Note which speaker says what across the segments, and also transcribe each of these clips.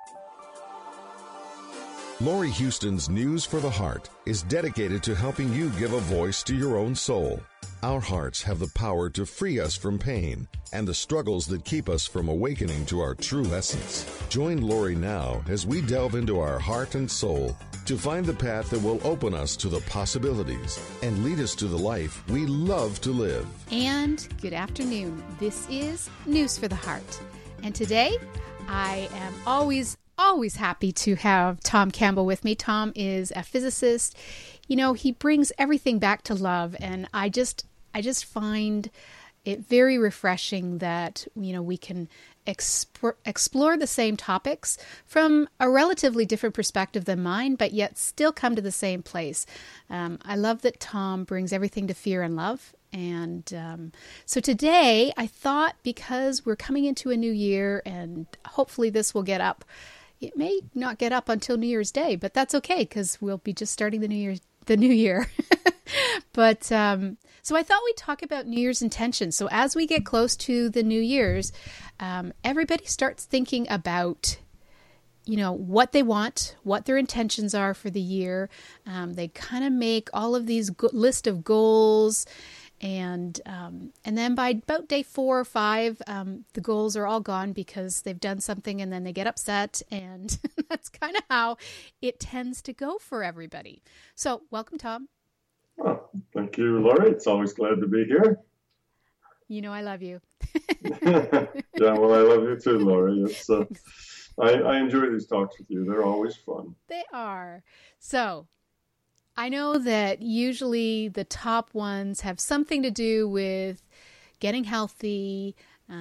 Speaker 1: Laurie Houston's News for the Heart is dedicated to helping you give a voice to your own soul. Our hearts have the power to free us from pain and the struggles that keep us from awakening to our true essence. Join Laurie now as we delve into our heart and soul to find the path that will open us to the possibilities and lead us to the life we love to live.
Speaker 2: And good afternoon. This is News for the Heart. And today, I am always happy to have Tom Campbell with me. Tom is a physicist. You know, he brings everything back to love, and I just find it very refreshing that, you know, we can explore the same topics from a relatively different perspective than mine, but yet still come to the same place. I love that Tom brings everything to fear and love. And so today, I thought, because we're coming into a new year, and hopefully this will get up. It may not get up until New Year's Day, but that's okay because we'll be just starting the new year. But so I thought we'd talk about New Year's intentions. So as we get close to the New Year's, everybody starts thinking about, you know, what they want, what their intentions are for the year. They kind of make all of these list of goals. And then by about day 4 or 5, the goals are all gone because they've done something and then they get upset. And that's kind of how it tends to go for everybody. So welcome, Tom.
Speaker 3: Oh, thank you, Laurie. It's always glad to be here.
Speaker 2: You know I love you.
Speaker 3: Yeah, well, I love you too, Laurie. It's, I enjoy these talks with you. They're always fun.
Speaker 2: They are. So I know that usually the top ones have something to do with getting healthy,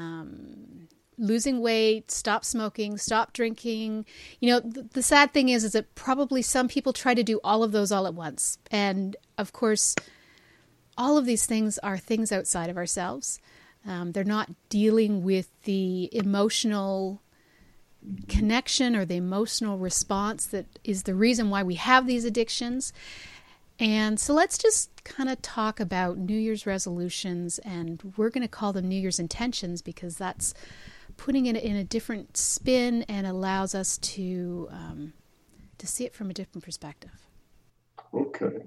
Speaker 2: losing weight, stop smoking, stop drinking. You know, the sad thing is that probably some people try to do all of those all at once. And of course, all of these things are things outside of ourselves. They're not dealing with the emotional connection or the emotional response that is the reason why we have these addictions. And so let's just kind of talk about New Year's resolutions, and we're going to call them New Year's intentions because that's putting it in a different spin and allows us to see it from a different perspective.
Speaker 3: Okay.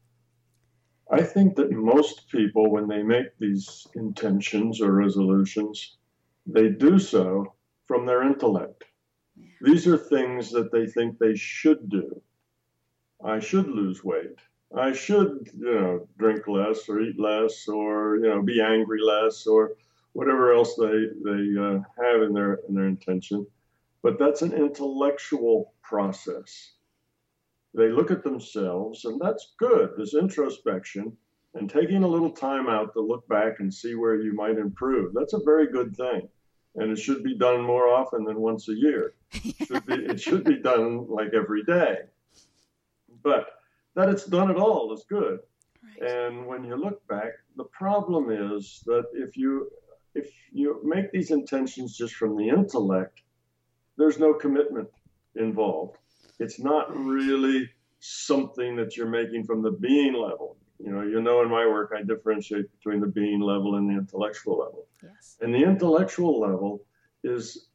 Speaker 3: I think that most people, when they make these intentions or resolutions, they do so from their intellect. Yeah. These are things that they think they should do. I should lose weight. I should, drink less or eat less or, be angry less or whatever else they have in their intention. But that's an intellectual process. They look at themselves, and that's good. There's introspection and taking a little time out to look back and see where you might improve. That's a very good thing. And it should be done more often than once a year. It should be done like every day. But that it's done at all is good. Right. And when you look back, the problem is that if you make these intentions just from the intellect, there's no commitment involved. It's not really something that you're making from the being level. In my work, I differentiate between the being level and the intellectual level.
Speaker 2: Yes.
Speaker 3: And the intellectual level is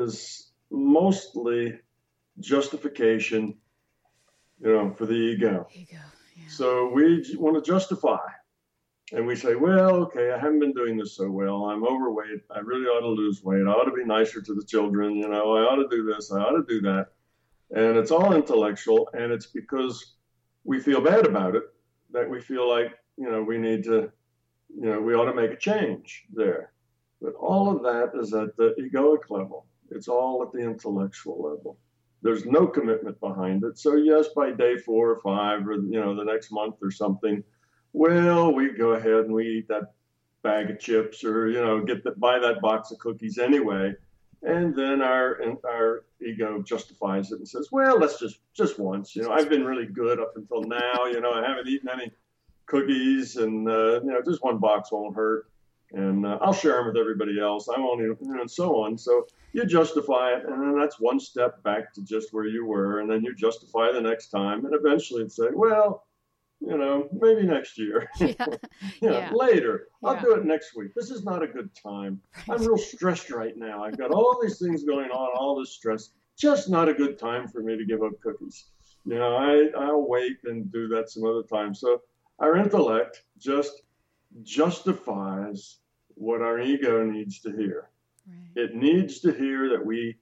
Speaker 3: mostly justification, for the ego.
Speaker 2: Yeah.
Speaker 3: So we want to justify. And we say, well, okay, I haven't been doing this so well. I'm overweight. I really ought to lose weight. I ought to be nicer to the children. I ought to do this. I ought to do that. And it's all intellectual. And it's because we feel bad about it that we feel like, we need to, we ought to make a change there. But all of that is at the egoic level. It's all at the intellectual level. There's no commitment behind it. So yes, by day 4 or 5 or, the next month or something, well, we go ahead and we eat that bag of chips or, buy that box of cookies anyway. And then our ego justifies it and says, well, let's just once, I've been really good up until now, I haven't eaten any cookies and, just one box won't hurt. And I'll share them with everybody else. I won't eat them, and so on. So you justify it, and then that's one step back to just where you were. And then you justify the next time. And eventually it's say, well, maybe next year, later, I'll do it next week. This is not a good time. Right. I'm real stressed right now. I've got all these things going on, all this stress. just not a good time for me to give up cookies. I'll wait and do that some other time. So our intellect just justifies what our ego needs to hear.
Speaker 2: Right.
Speaker 3: It needs to hear that we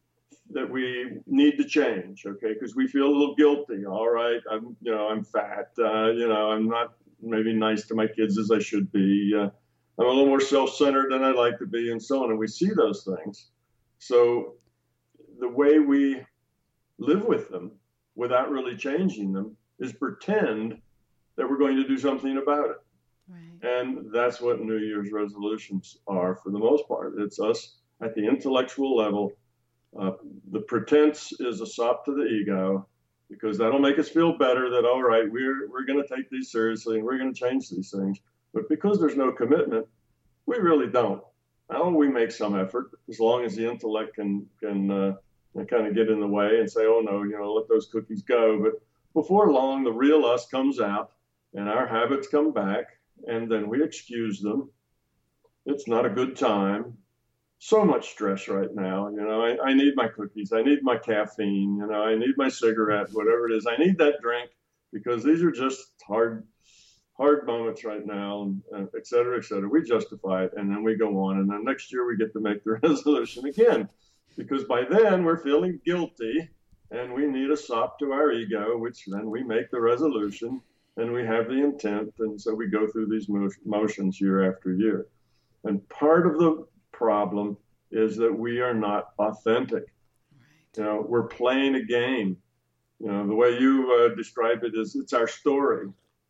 Speaker 3: need to change, okay? Because we feel a little guilty. All right, I'm fat. I'm not maybe nice to my kids as I should be. I'm a little more self-centered than I'd like to be, and so on. And we see those things. So the way we live with them without really changing them is pretend that we're going to do something about it.
Speaker 2: Right.
Speaker 3: And that's what New Year's resolutions are for the most part. It's us at the intellectual level. The pretense is a sop to the ego, because that'll make us feel better that, all right, we're going to take these seriously and we're going to change these things. But because there's no commitment, we really don't. Now we make some effort, as long as the intellect can kind of get in the way and say, oh no, let those cookies go. But before long, the real us comes out and our habits come back, and then we excuse them. It's not a good time. So much stress right now. I need my cookies. I need my caffeine. I need my cigarette, whatever it is. I need that drink, because these are just hard moments right now, and et cetera, et cetera. We justify it, and then we go on. And then next year we get to make the resolution again, because by then we're feeling guilty and we need a sop to our ego, which then we make the resolution and we have the intent. And so we go through these motions year after year. And part of the problem is that we are not authentic.
Speaker 2: Right.
Speaker 3: We're playing a game. The way you describe it is it's our story.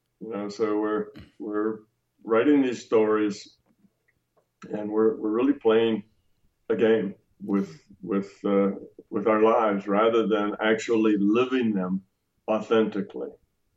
Speaker 3: So we're writing these stories, and we're really playing a game with our lives rather than actually living them authentically.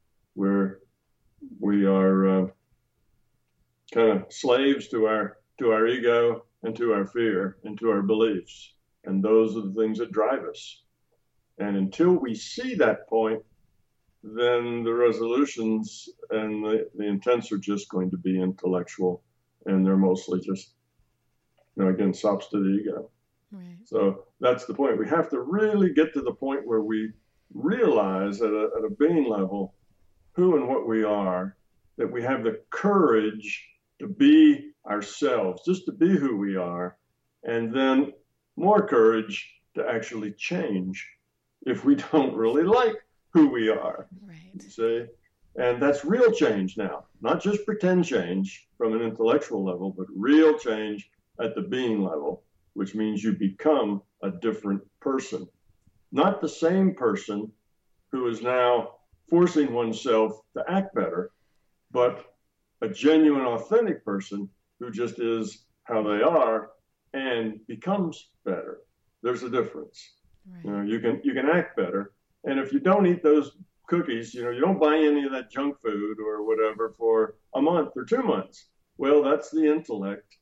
Speaker 3: We are kind of slaves to our ego and to our fear and to our beliefs. And those are the things that drive us. And until we see that point, then the resolutions and the intents are just going to be intellectual, and they're mostly just, again, sops to the ego.
Speaker 2: Right.
Speaker 3: So that's the point. We have to really get to the point where we realize at a being level who and what we are, that we have the courage to be ourselves, just to be who we are, and then more courage to actually change if we don't really like who we are.
Speaker 2: Right.
Speaker 3: See? And that's real change now, not just pretend change from an intellectual level, but real change at the being level, which means you become a different person. Not the same person who is now forcing oneself to act better, but a genuine, authentic person who just is how they are and becomes better. There's a difference.
Speaker 2: Right.
Speaker 3: You can act better. And if you don't eat those cookies, you don't buy any of that junk food or whatever for a month or 2 months. Well, that's the intellect.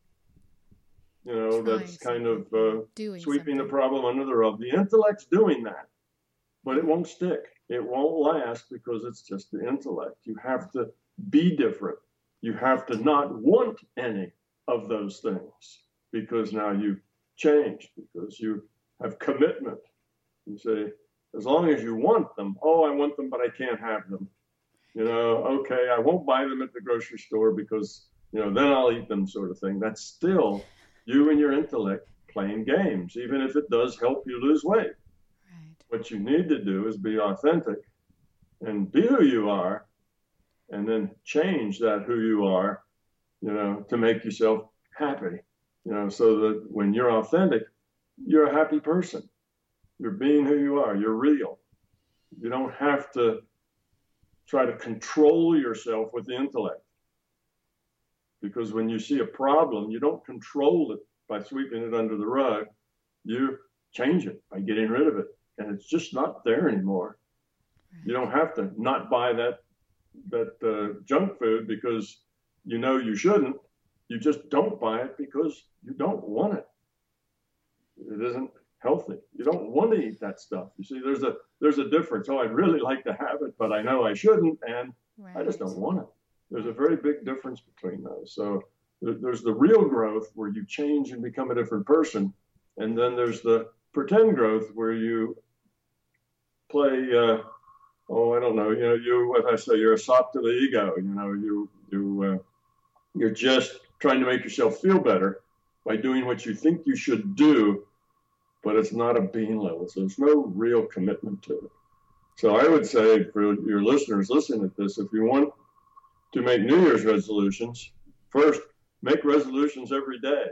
Speaker 3: That's kind of sweeping the problem under the rug. The intellect's doing that, but it won't stick. It won't last, because it's just the intellect. You have to be different. You have to not want any of those things, because now you've changed, because you have commitment. You say, as long as you want them, oh, I want them, but I can't have them. Okay, I won't buy them at the grocery store because, then I'll eat them, sort of thing. That's still you and your intellect playing games, even if it does help you lose weight.
Speaker 2: Right.
Speaker 3: What you need to do is be authentic and be who you are, and then change that who you are, to make yourself happy, so that when you're authentic, you're a happy person. You're being who you are. You're real. You don't have to try to control yourself with the intellect. Because when you see a problem, you don't control it by sweeping it under the rug. You change it by getting rid of it. And it's just not there anymore. Right. You don't have to not buy that junk food because you shouldn't. You just don't buy it because you don't want it. It isn't healthy. You don't want to eat that stuff. You see, there's a difference. Oh, I'd really like to have it, but I know I shouldn't, and right. I just don't want it. There's a very big difference between those. So there's the real growth where you change and become a different person, and then there's the pretend growth where you play, I don't know, what I say, you're a sop to the ego. You're just trying to make yourself feel better by doing what you think you should do, but it's not a being level. So there's no real commitment to it. So I would say for your listeners listening to this, if you want to make New Year's resolutions, first, make resolutions every day.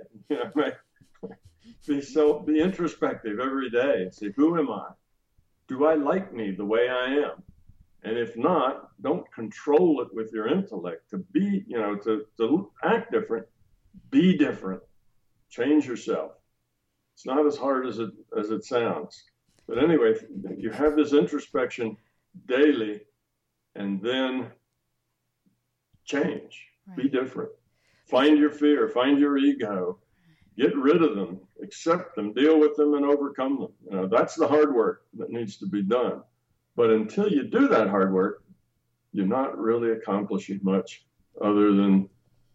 Speaker 3: Be introspective every day and say, who am I? Do I like me the way I am? And if not, don't control it with your intellect. To be, to act different, be different, change yourself. It's not as hard as it sounds. But anyway, you have this introspection daily, and then change, Be different. Find your fear, find your ego, get rid of them, accept them, deal with them, and overcome them. That's the hard work that needs to be done. But until you do that hard work, you're not really accomplishing much other than,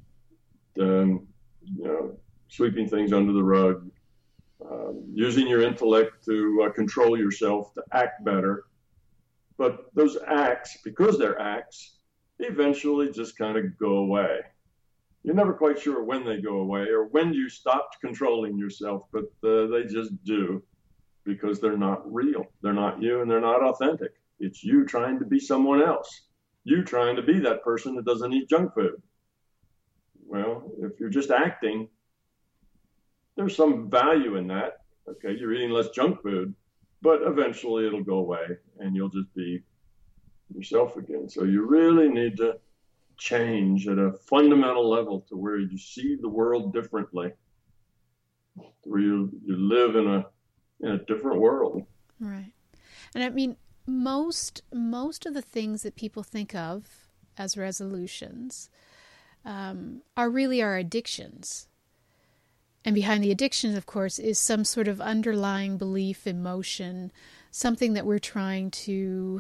Speaker 3: sweeping things under the rug, using your intellect to control yourself, to act better. But those acts, because they're acts, eventually just kind of go away. You're never quite sure when they go away or when you stopped controlling yourself, but they just do, because they're not real. They're not you, and they're not authentic. It's you trying to be someone else. You trying to be that person that doesn't eat junk food. Well, if you're just acting, there's some value in that. Okay, you're eating less junk food, but eventually it'll go away and you'll just be yourself again. So you really need to change at a fundamental level to where you see the world differently, where you live in a different world.
Speaker 2: Right. And I mean, most of the things that people think of as resolutions are really our addictions. And behind the addiction, of course, is some sort of underlying belief, emotion, something that we're trying to,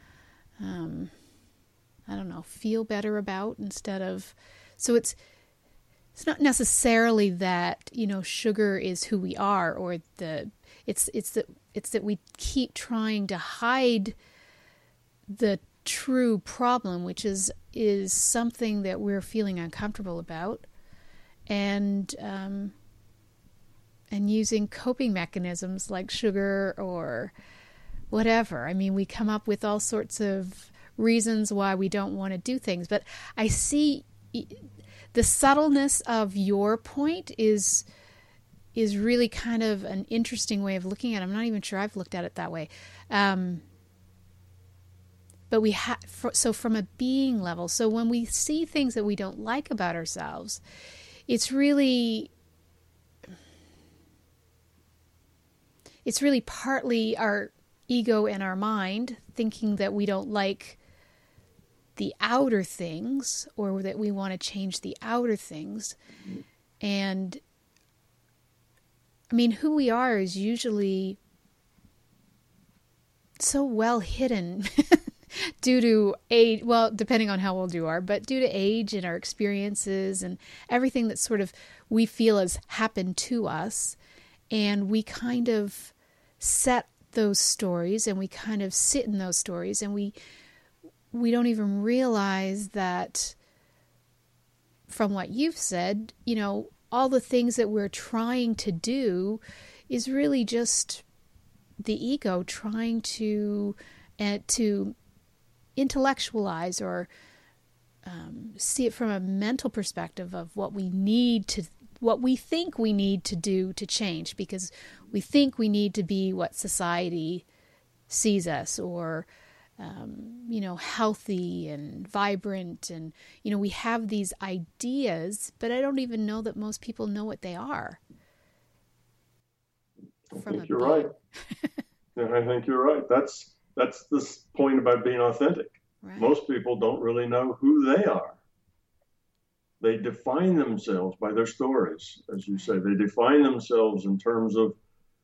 Speaker 2: feel better about instead of. So it's not necessarily that, sugar is who we are, or it's that we keep trying to hide the true problem, which is something that we're feeling uncomfortable about, and using coping mechanisms like sugar or whatever. I mean, we come up with all sorts of reasons why we don't want to do things. But I see the subtleness of your point is really kind of an interesting way of looking at it. I'm not even sure I've looked at it that way. But so from a being level, so when we see things that we don't like about ourselves, it's really partly our ego and our mind thinking that we don't like the outer things, or that we want to change the outer things. And I mean, who we are is usually so well hidden due to age, well, depending on how old you are, but due to age and our experiences and everything that sort of we feel has happened to us. And we kind of set those stories, and we kind of sit in those stories, and we don't even realize that, from what you've said, all the things that we're trying to do is really just the ego trying to intellectualize or see it from a mental perspective of what we think we need to do to change, because we think we need to be what society sees us, or healthy and vibrant, and we have these ideas, but I don't even know that most people know what they are.
Speaker 3: I think you're right. I think you're right. That's this point about being authentic. Right. Most people don't really know who they are. They define themselves by their stories, as you say. They define themselves in terms of,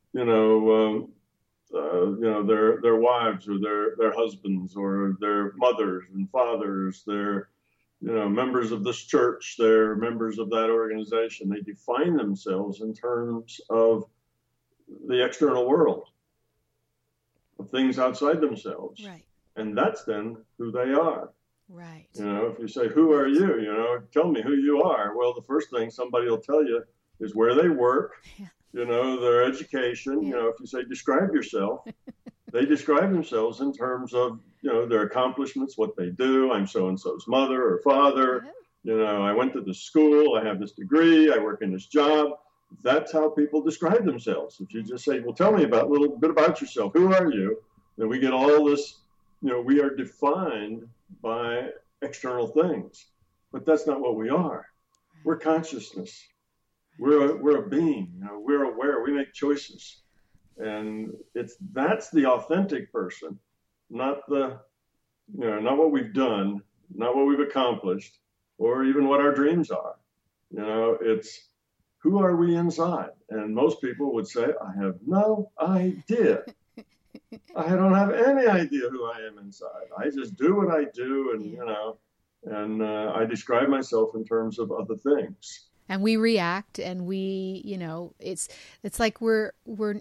Speaker 3: their wives, or their husbands, or their mothers and fathers. They're, members of this church. They're members of that organization. They define themselves in terms of the external world, of things outside themselves.
Speaker 2: Right.
Speaker 3: And that's then who they are.
Speaker 2: Right.
Speaker 3: If you say, who are you? Tell me who you are. Well, the first thing somebody will tell you is where they work,
Speaker 2: Yeah.
Speaker 3: Their education.
Speaker 2: Yeah.
Speaker 3: If you say, describe yourself, they describe themselves in terms of, their accomplishments, what they do. I'm so-and-so's mother or father.
Speaker 2: Yeah.
Speaker 3: I went to this school. I have this degree. I work in this job. That's how people describe themselves. If you just say, well, tell me a little bit about yourself. Who are you? Then we get all this, we are defined by external things, but that's not what we are. We're consciousness. We're a being. We're aware. We make choices, and that's the authentic person, not not what we've done, not what we've accomplished, or even what our dreams are. It's who are we inside? And most people would say, I have no idea. I don't have any idea who I am inside. I just do what I do, and I describe myself in terms of other things.
Speaker 2: And we react, and we, it's like we're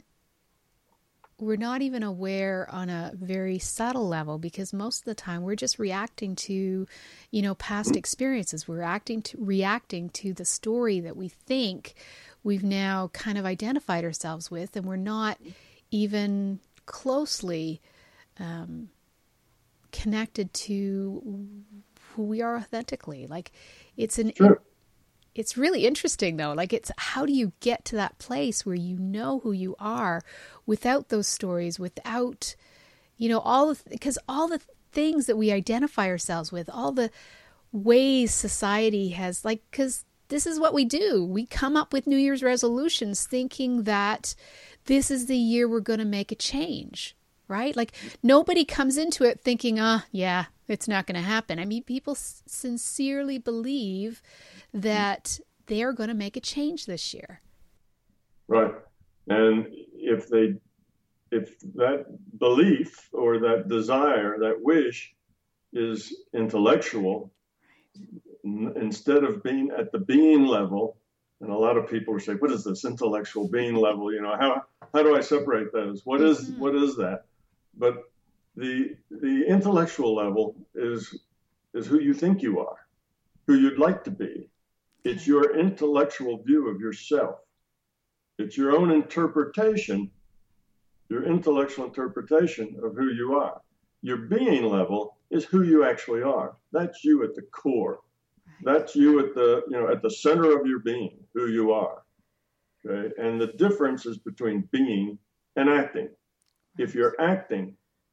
Speaker 2: not even aware on a very subtle level, because most of the time we're just reacting to, past experiences. We're reacting to the story that we think we've now kind of identified ourselves with, and we're not even closely connected to who we are authentically. Like it's really interesting though. Like how do you get to that place where you know who you are without those stories, without, because all the things that we identify ourselves with, all the ways society has, because this is what we do. We come up with New Year's resolutions thinking that this is the year we're going to make a change, right? Like nobody comes into it thinking, yeah, it's not going to happen. I mean, people sincerely believe that they're going to make a change this year.
Speaker 3: Right. And if that belief or that desire, that wish is intellectual, instead of being at the being level, and a lot of people will say, what is this intellectual being level? How do I separate those? What is that? But the intellectual level is who you think you are, who you'd like to be. It's your intellectual view of yourself. It's your own interpretation, your intellectual interpretation of who you are. Your being level is who you actually are. That's you at the core. That's you at the center of your being, who you are. Okay? And the difference is between being and acting. If you're acting,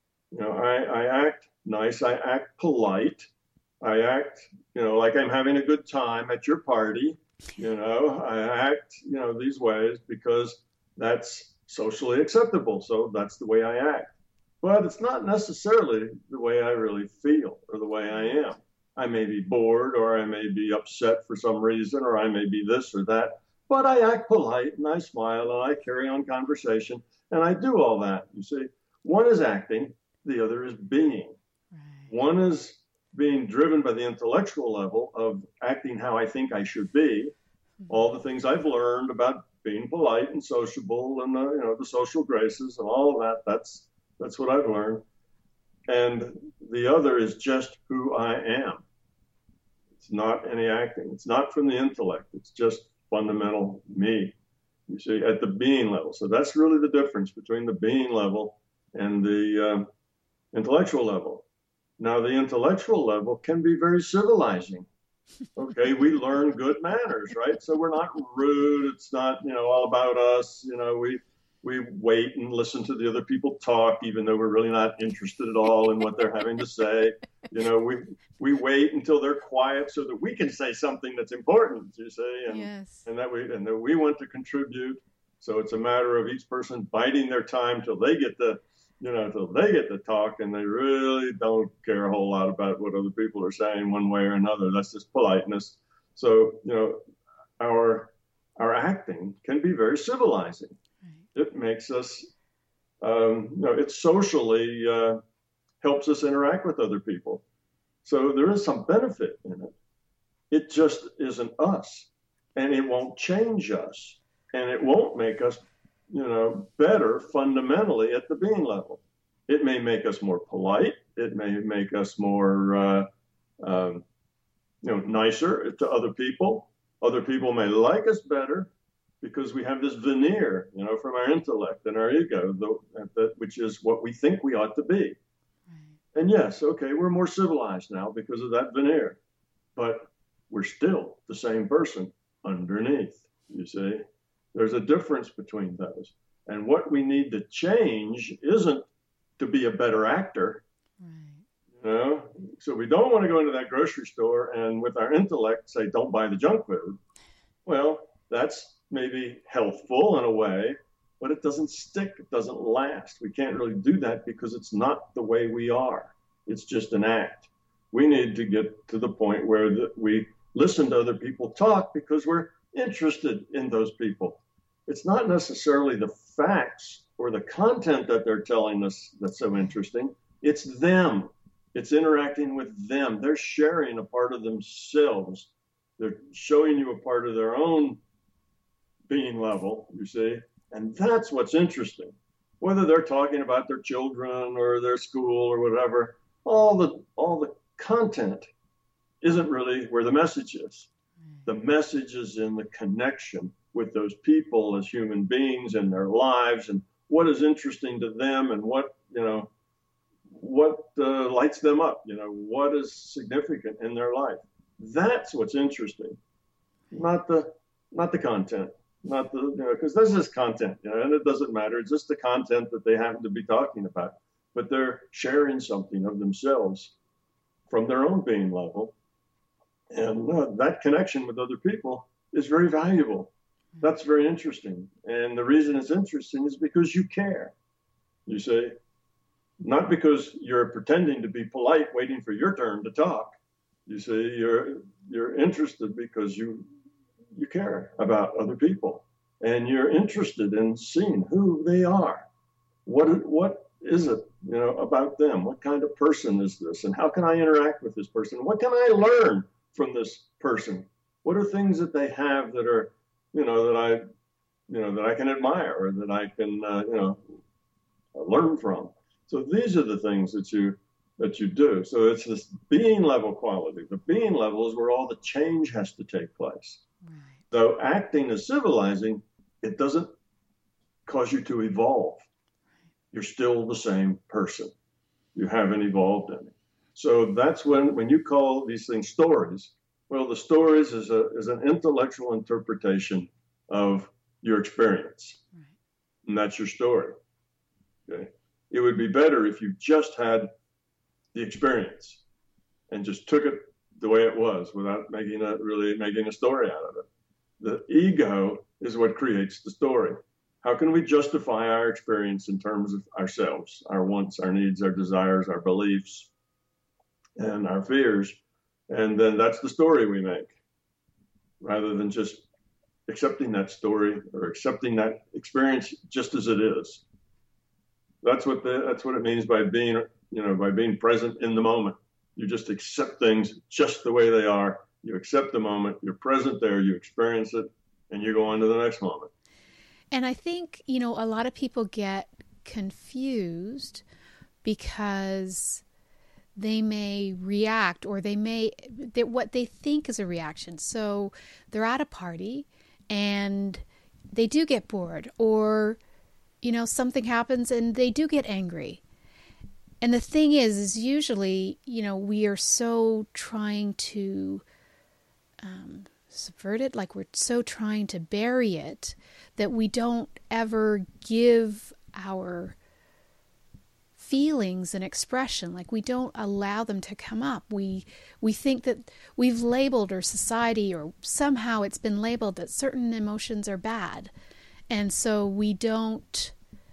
Speaker 3: I act nice, I act polite, I act, like I'm having a good time at your party, I act, these ways because that's socially acceptable. So that's the way I act. But it's not necessarily the way I really feel or the way I am. I may be bored, or I may be upset for some reason, or I may be this or that, but I act polite and I smile and I carry on conversation and I do all that. You see, one is acting, the other is being.
Speaker 2: Right.
Speaker 3: One is being driven by the intellectual level of acting how I think I should be, all the things I've learned about being polite and sociable and the social graces and all of that. That's what I've learned. And the other is just who I am. It's not any acting. It's not from the intellect. It's just fundamental me, you see, at the being level. So that's really the difference between the being level and the intellectual level. Now, the intellectual level can be very civilizing. Okay, we learn good manners, right? So we're not rude. It's not, all about us. We wait and listen to the other people talk, even though we're really not interested at all in what they're having to say. We wait until they're quiet so that we can say something that's important, you see, and that we want to contribute. So it's a matter of each person biding their time till they get to talk, and they really don't care a whole lot about what other people are saying one way or another. That's just politeness. So, our acting can be very civilizing. It makes us, it socially helps us interact with other people. So there is some benefit in it. It just isn't us, and it won't change us, and it won't make us better fundamentally at the being level. It may make us more polite. It may make us more, nicer to other people. Other people may like us better because we have this veneer, from our intellect and our ego, which is what we think we ought to be. Right. And yes, okay, we're more civilized now because of that veneer, but we're still the same person underneath, you see. There's a difference between those. And what we need to change isn't to be a better actor. Right. So we don't want to go into that grocery store and with our intellect say, don't buy the junk food. Well, that's maybe healthful in a way, but it doesn't stick. It doesn't last. We can't really do that because it's not the way we are. It's just an act. We need to get to the point where we listen to other people talk because we're interested in those people. It's not necessarily the facts or the content that they're telling us that's so interesting. It's them. It's interacting with them. They're sharing a part of themselves. They're showing you a part of their own being level, you see. And that's what's interesting. Whether they're talking about their children or their school or whatever, all the content isn't really where the message is. The message is in the connection with those people as human beings and their lives and what is interesting to them and what lights them up, what is significant in their life. That's what's interesting, not the content, not because this is content, and it doesn't matter. It's just the content that they happen to be talking about, but they're sharing something of themselves from their own being level. And that connection with other people is very valuable. That's very interesting. And the reason it's interesting is because you care, you see, not because you're pretending to be polite, waiting for your turn to talk. You see, you're interested because you care about other people and you're interested in seeing who they are. What is it, about them? What kind of person is this? And how can I interact with this person? What can I learn from this person? What are things that they have that are, that I can admire or that I can, learn from? So these are the things that you do. So it's this being level quality. The being level is where all the change has to take place. Right. So acting as civilizing, it doesn't cause you to evolve. You're still the same person. You haven't evolved any. So that's when you call these things stories. Well, the stories is an intellectual interpretation of your experience. Right. And that's your story. Okay. It would be better if you just had the experience and just took it the way it was without making a story out of it. The ego is what creates the story. How can we justify our experience in terms of ourselves, our wants, our needs, our desires, our beliefs, and our fears? And then that's the story we make, rather than just accepting that story or accepting that experience just as it is. That's what it means by being present in the moment. You just accept things just the way they are. You accept the moment, you're present there, you experience it, and you go on to the next moment.
Speaker 2: And I think, a lot of people get confused because they may react or what they think is a reaction. So they're at a party and they do get bored or, something happens and they do get angry. And the thing is usually, we are so trying to subvert it, like we're so trying to bury it, that we don't ever give our feelings an expression. Like we don't allow them to come up. We think that we've labeled, or society or somehow it's been labeled that certain emotions are bad. And so we don't,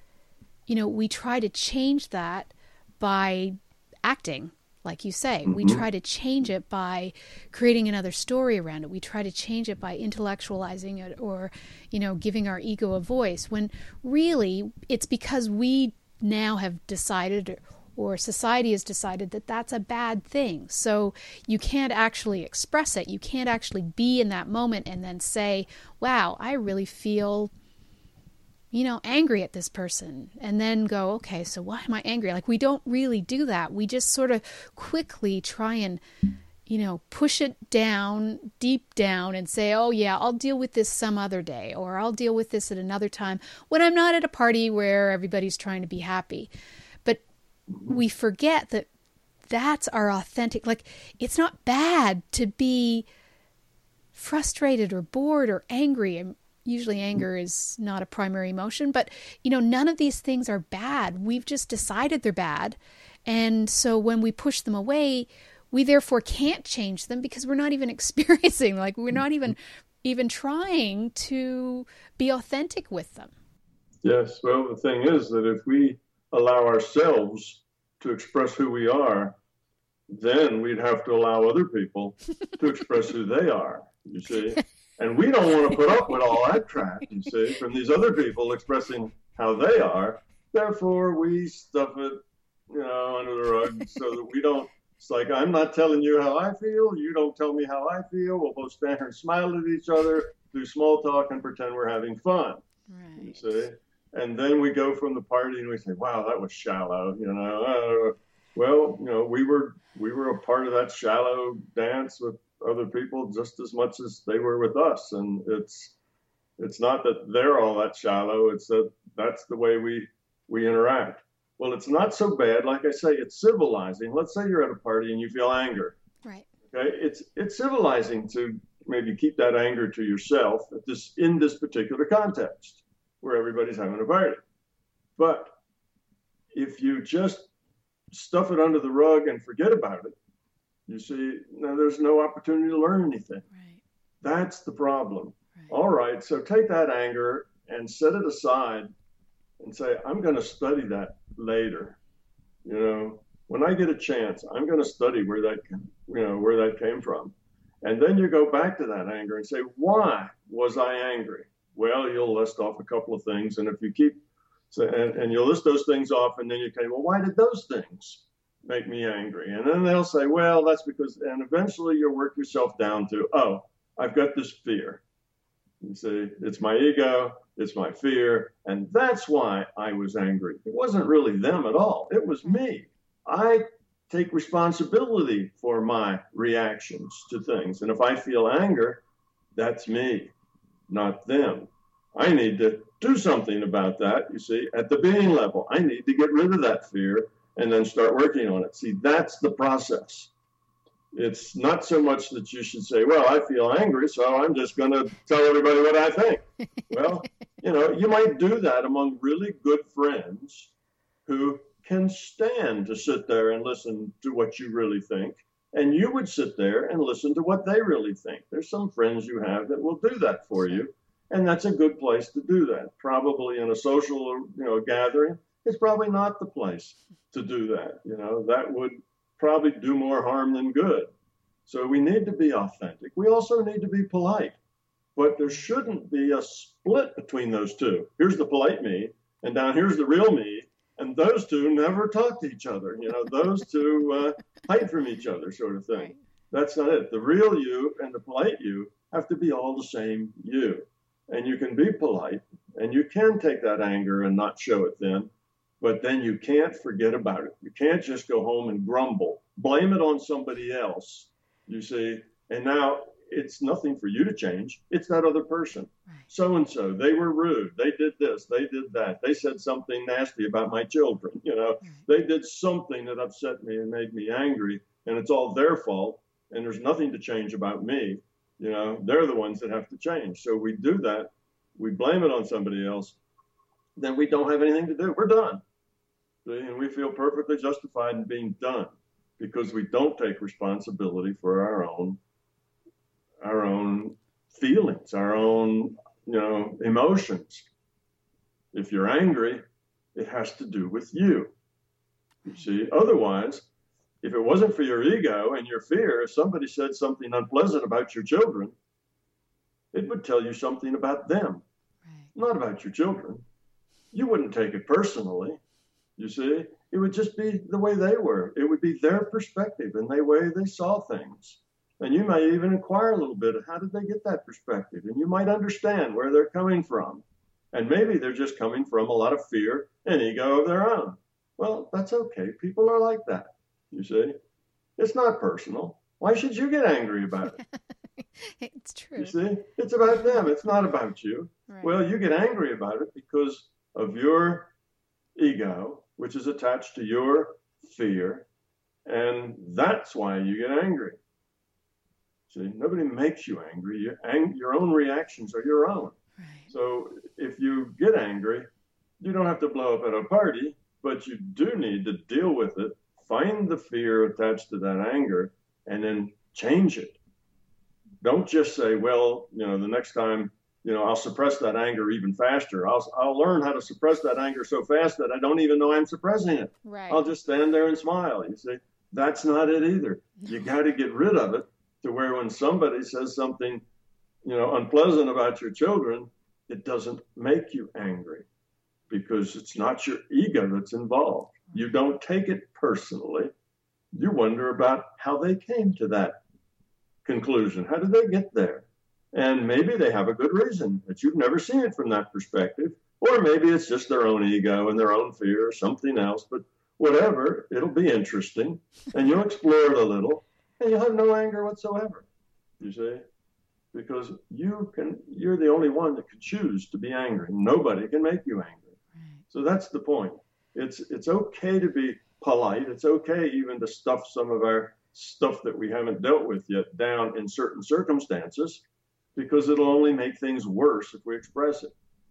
Speaker 2: we try to change that by acting, like you say. Mm-hmm. We try to change it by creating another story around it. We try to change it by intellectualizing it or, giving our ego a voice, when really it's because we now have decided, or society has decided, that that's a bad thing. So you can't actually express it. You can't actually be in that moment and then say, wow, I really feel, angry at this person, and then go, okay, so why am I angry? Like, we don't really do that. We just sort of quickly try and, push it down, deep down, and say, oh yeah, I'll deal with this some other day, or I'll deal with this at another time when I'm not at a party where everybody's trying to be happy. But we forget that that's our authentic, like, it's not bad to be frustrated or bored or angry. And usually anger is not a primary emotion, but none of these things are bad. We've just decided they're bad. And so when we push them away, we therefore can't change them because we're not even experiencing, like, we're not even trying to be authentic with them.
Speaker 3: Yes. Well, the thing is that if we allow ourselves to express who we are, then we'd have to allow other people to express who they are, you see. And we don't want to put up with all that crap, you see, from these other people expressing how they are. Therefore, we stuff it, under the rug so that we don't. It's like, I'm not telling you how I feel. You don't tell me how I feel. We'll both stand here and smile at each other, do small talk, and pretend we're having fun. Right. You see? And then we go from the party and we say, wow, that was shallow, Well, we were a part of that shallow dance with other people just as much as they were with us. And it's not that they're all that shallow. It's that that's the way we interact. Well, it's not so bad. Like I say, it's civilizing. Let's say you're at a party and you feel anger.
Speaker 2: Right.
Speaker 3: Okay. It's civilizing to maybe keep that anger to yourself in this particular context where everybody's having a party. But if you just stuff it under the rug and forget about it, you see, now there's no opportunity to learn anything.
Speaker 2: Right.
Speaker 3: That's the problem.
Speaker 2: Right.
Speaker 3: All right, so take that anger and set it aside and say, I'm going to study that later. When I get a chance, I'm going to study where that came from. And then you go back to that anger and say, why was I angry? Well, you'll list off a couple of things. And if you keep, and you'll list those things off, and then you say, well, why did those things make me angry? And then they'll say, well, that's because, and eventually you'll work yourself down to, oh, I've got this fear. You see, it's my ego, it's my fear, and that's why I was angry. It wasn't really them at all. It was me. I take responsibility for my reactions to things. And if I feel anger, that's me, not them. I need to do something about that, you see, at the being level. I need to get rid of that fear and then start working on it. See, that's the process. It's not so much that you should say, well, I feel angry, so I'm just going to tell everybody what I think. Well, you might do that among really good friends who can stand to sit there and listen to what you really think. And you would sit there and listen to what they really think. There's some friends you have that will do that for you. And that's a good place to do that. Probably in a social, gathering, it's probably not the place to do that. That would probably do more harm than good. So we need to be authentic. We also need to be polite. But there shouldn't be a split between those two. Here's the polite me, and down here's the real me. And those two never talk to each other. Those two hide from each other, sort of thing. Right. That's not it. The real you and the polite you have to be all the same you. And you can be polite, and you can take that anger and not show it then, but then you can't forget about it. You can't just go home and grumble, blame it on somebody else, you see, and now it's nothing for you to change. It's that other person. Right. So-and-so, they were rude. They did this. They did that. They said something nasty about my children. Right. They did something that upset me and made me angry, and it's all their fault, and there's nothing to change about me. They're the ones that have to change. So we do that. We blame it on somebody else. Then we don't have anything to do. We're done. See? And we feel perfectly justified in being done because we don't take responsibility for our own feelings, our own, emotions. If you're angry, it has to do with you. You see, otherwise, if it wasn't for your ego and your fear, if somebody said something unpleasant about your children, it would tell you something about them, right. Not about your children. You wouldn't take it personally, you see. It would just be the way they were. It would be their perspective and the way they saw things. And you might even inquire a little bit, how did they get that perspective? And you might understand where they're coming from. And maybe they're just coming from a lot of fear and ego of their own. Well, that's okay. People are like that, you see. It's not personal. Why should you get angry about it?
Speaker 2: It's true.
Speaker 3: You see, it's about them. It's not about you.
Speaker 2: Right.
Speaker 3: Well, you get angry about it because of your ego, which is attached to your fear, and that's why you get angry. See, nobody makes you angry. Your own reactions are your own.
Speaker 2: Right.
Speaker 3: So if you get angry, you don't have to blow up at a party, but you do need to deal with it, find the fear attached to that anger, and then change it. Don't just say, well, the next time, I'll suppress that anger even faster. I'll learn how to suppress that anger so fast that I don't even know I'm suppressing it.
Speaker 2: Right.
Speaker 3: I'll just stand there and smile. You see, that's not it either. You got to get rid of it to where when somebody says something, unpleasant about your children, it doesn't make you angry because it's not your ego that's involved. You don't take it personally. You wonder about how they came to that conclusion. How did they get there? And maybe they have a good reason, but you've never seen it from that perspective. Or maybe it's just their own ego and their own fear or something else. But whatever, it'll be interesting. And you'll explore it a little. And you'll have no anger whatsoever, you see? Because you're the only one that can choose to be angry. Nobody can make you angry.
Speaker 2: Right.
Speaker 3: So that's the point. It's okay to be polite. It's okay even to stuff some of our stuff that we haven't dealt with yet down in certain circumstances, because it'll only make things worse if we express it.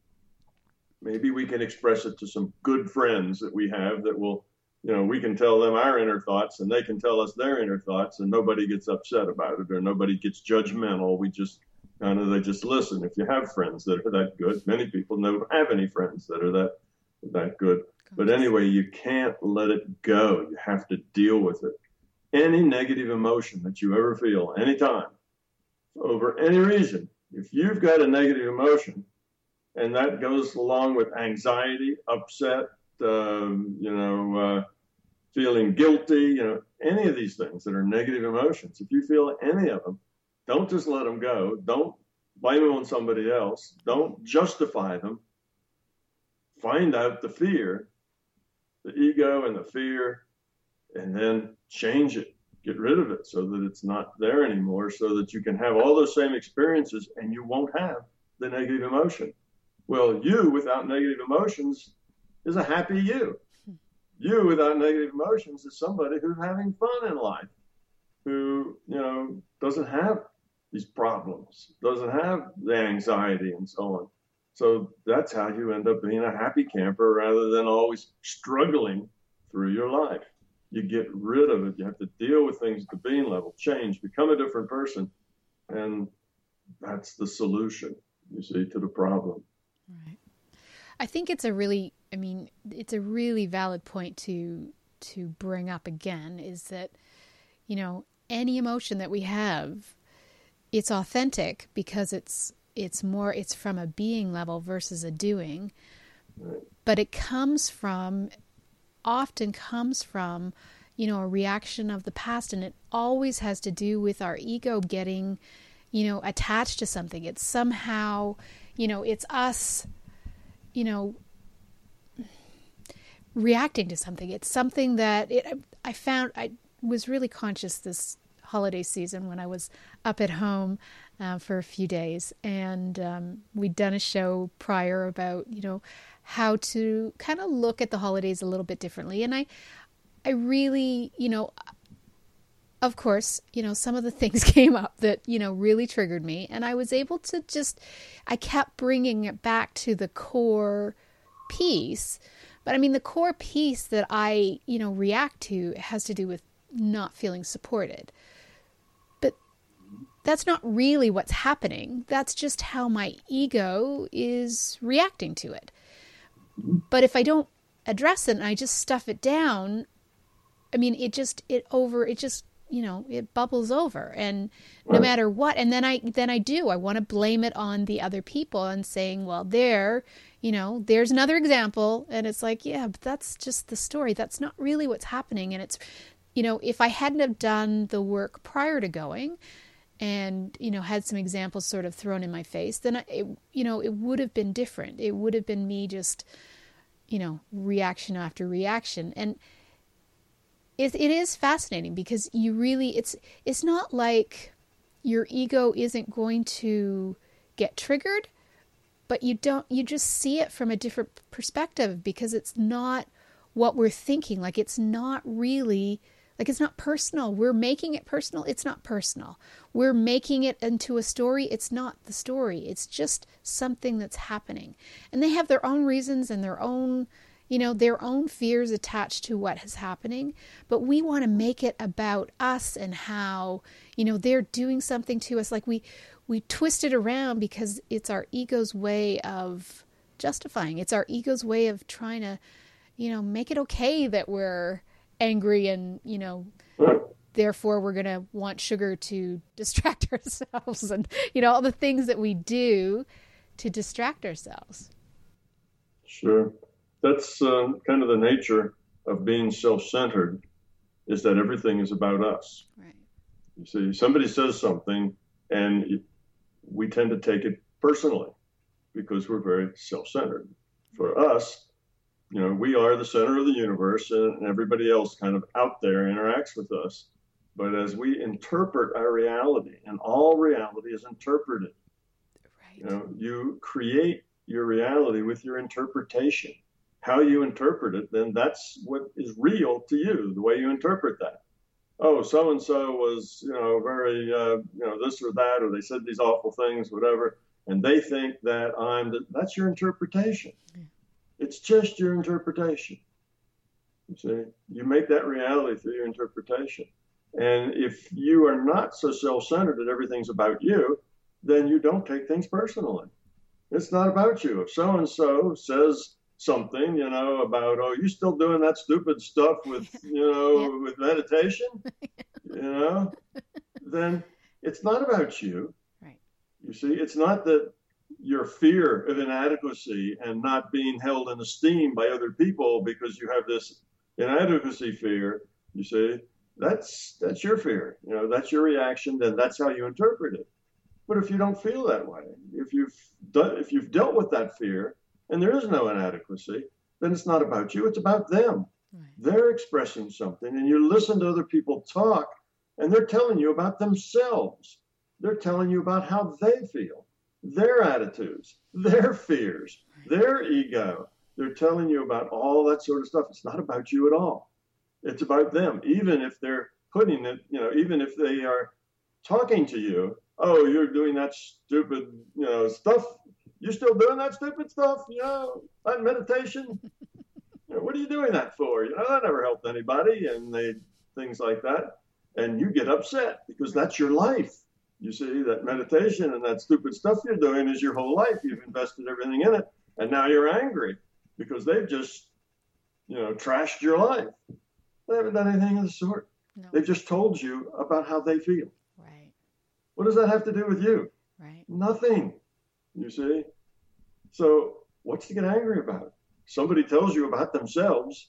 Speaker 3: Maybe we can express it to some good friends that we have that will, we can tell them our inner thoughts and they can tell us their inner thoughts and nobody gets upset about it or nobody gets judgmental. They just listen. If you have friends that are that good, many people don't have any friends that are that good. But anyway, you can't let it go. You have to deal with it. Any negative emotion that you ever feel, anytime, over any reason, if you've got a negative emotion, and that goes along with anxiety, upset, feeling guilty, any of these things that are negative emotions, if you feel any of them, don't just let them go. Don't blame them on somebody else. Don't justify them. Find out the fear, the ego and the fear, and then change it. Get rid of it so that it's not there anymore, so that you can have all those same experiences and you won't have the negative emotion. Well, you without negative emotions is a happy you. You without negative emotions is somebody who's having fun in life, who, doesn't have these problems, doesn't have the anxiety and so on. So that's how you end up being a happy camper rather than always struggling through your life. You get rid of it. You have to deal with things at the being level, change, become a different person. And that's the solution, you see, to the problem.
Speaker 2: Right. I think it's a really valid point to bring up again, is that, any emotion that we have, it's authentic because it's from a being level versus a doing.
Speaker 3: Right.
Speaker 2: But it often comes from, a reaction of the past, and it always has to do with our ego getting, attached to something. It's somehow, it's us, reacting to something. It's something that I was really conscious this holiday season when I was up at home for a few days, and we'd done a show prior about, how to kind of look at the holidays a little bit differently. And I really, of course, some of the things came up that, really triggered me. And I was able to I kept bringing it back to the core piece. But the core piece that I, react to has to do with not feeling supported. But that's not really what's happening. That's just how my ego is reacting to it. But if I don't address it and I just stuff it down, it bubbles over, and no matter what. And then I want to blame it on the other people and saying, well, there's another example. And it's like, yeah, but that's just the story. That's not really what's happening. And it's, if I hadn't have done the work prior to going and, had some examples sort of thrown in my face, then it would have been different. It would have been me just, reaction after reaction. And it is fascinating because it's not like your ego isn't going to get triggered, but you just see it from a different perspective because it's not what we're thinking. Like, it's not really, like, it's not personal. We're making it personal. It's not personal. We're making it into a story. It's not the story. It's just something that's happening. And they have their own reasons and their own fears attached to what is happening. But we want to make it about us and how, they're doing something to us. Like, we twist it around because it's our ego's way of justifying. It's our ego's way of trying to, make it okay that we're angry and, therefore we're going to want sugar to distract ourselves and, all the things that we do to distract ourselves.
Speaker 3: Sure. That's kind of the nature of being self-centered, is that everything is about us.
Speaker 2: Right.
Speaker 3: You see, somebody says something and we tend to take it personally because we're very self-centered. For us, we are the center of the universe and everybody else kind of out there interacts with us. But as we interpret our reality, and all reality is interpreted,
Speaker 2: right.
Speaker 3: You create your reality with your interpretation. How you interpret it, then that's what is real to you, the way you interpret that. Oh, so-and-so was, very, this or that, or they said these awful things, whatever, and they think that that's your interpretation. Yeah. It's just your interpretation. You see, you make that reality through your interpretation. And if you are not so self-centered that everything's about you, then you don't take things personally. It's not about you. If so-and-so says something, about, oh, you still doing that stupid stuff with, with meditation, then it's not about you.
Speaker 2: Right.
Speaker 3: You see, it's not that your fear of inadequacy and not being held in esteem by other people because you have this inadequacy fear, you see, that's your fear. That's your reaction, then that's how you interpret it. But if you don't feel that way, if you've dealt with that fear, and there is no inadequacy, then it's not about you, it's about them.
Speaker 2: Right.
Speaker 3: They're expressing something, and you listen to other people talk, and they're telling you about themselves. They're telling you about how they feel, their attitudes, their fears, their ego. They're telling you about all that sort of stuff. It's not about you at all. It's about them, even if they're putting it, even if they are talking to you, oh, you're doing that stupid, stuff. You're still doing that stupid stuff, that meditation. What are you doing that for? That never helped anybody, and things like that. And you get upset because that's your life. You see, that meditation and that stupid stuff you're doing is your whole life. You've invested everything in it, and now you're angry because they've just, trashed your life. They haven't done anything of the sort.
Speaker 2: No.
Speaker 3: They've just told you about how they feel.
Speaker 2: Right.
Speaker 3: What does that have to do with you?
Speaker 2: Right.
Speaker 3: Nothing. You see? So what's to get angry about? Somebody tells you about themselves.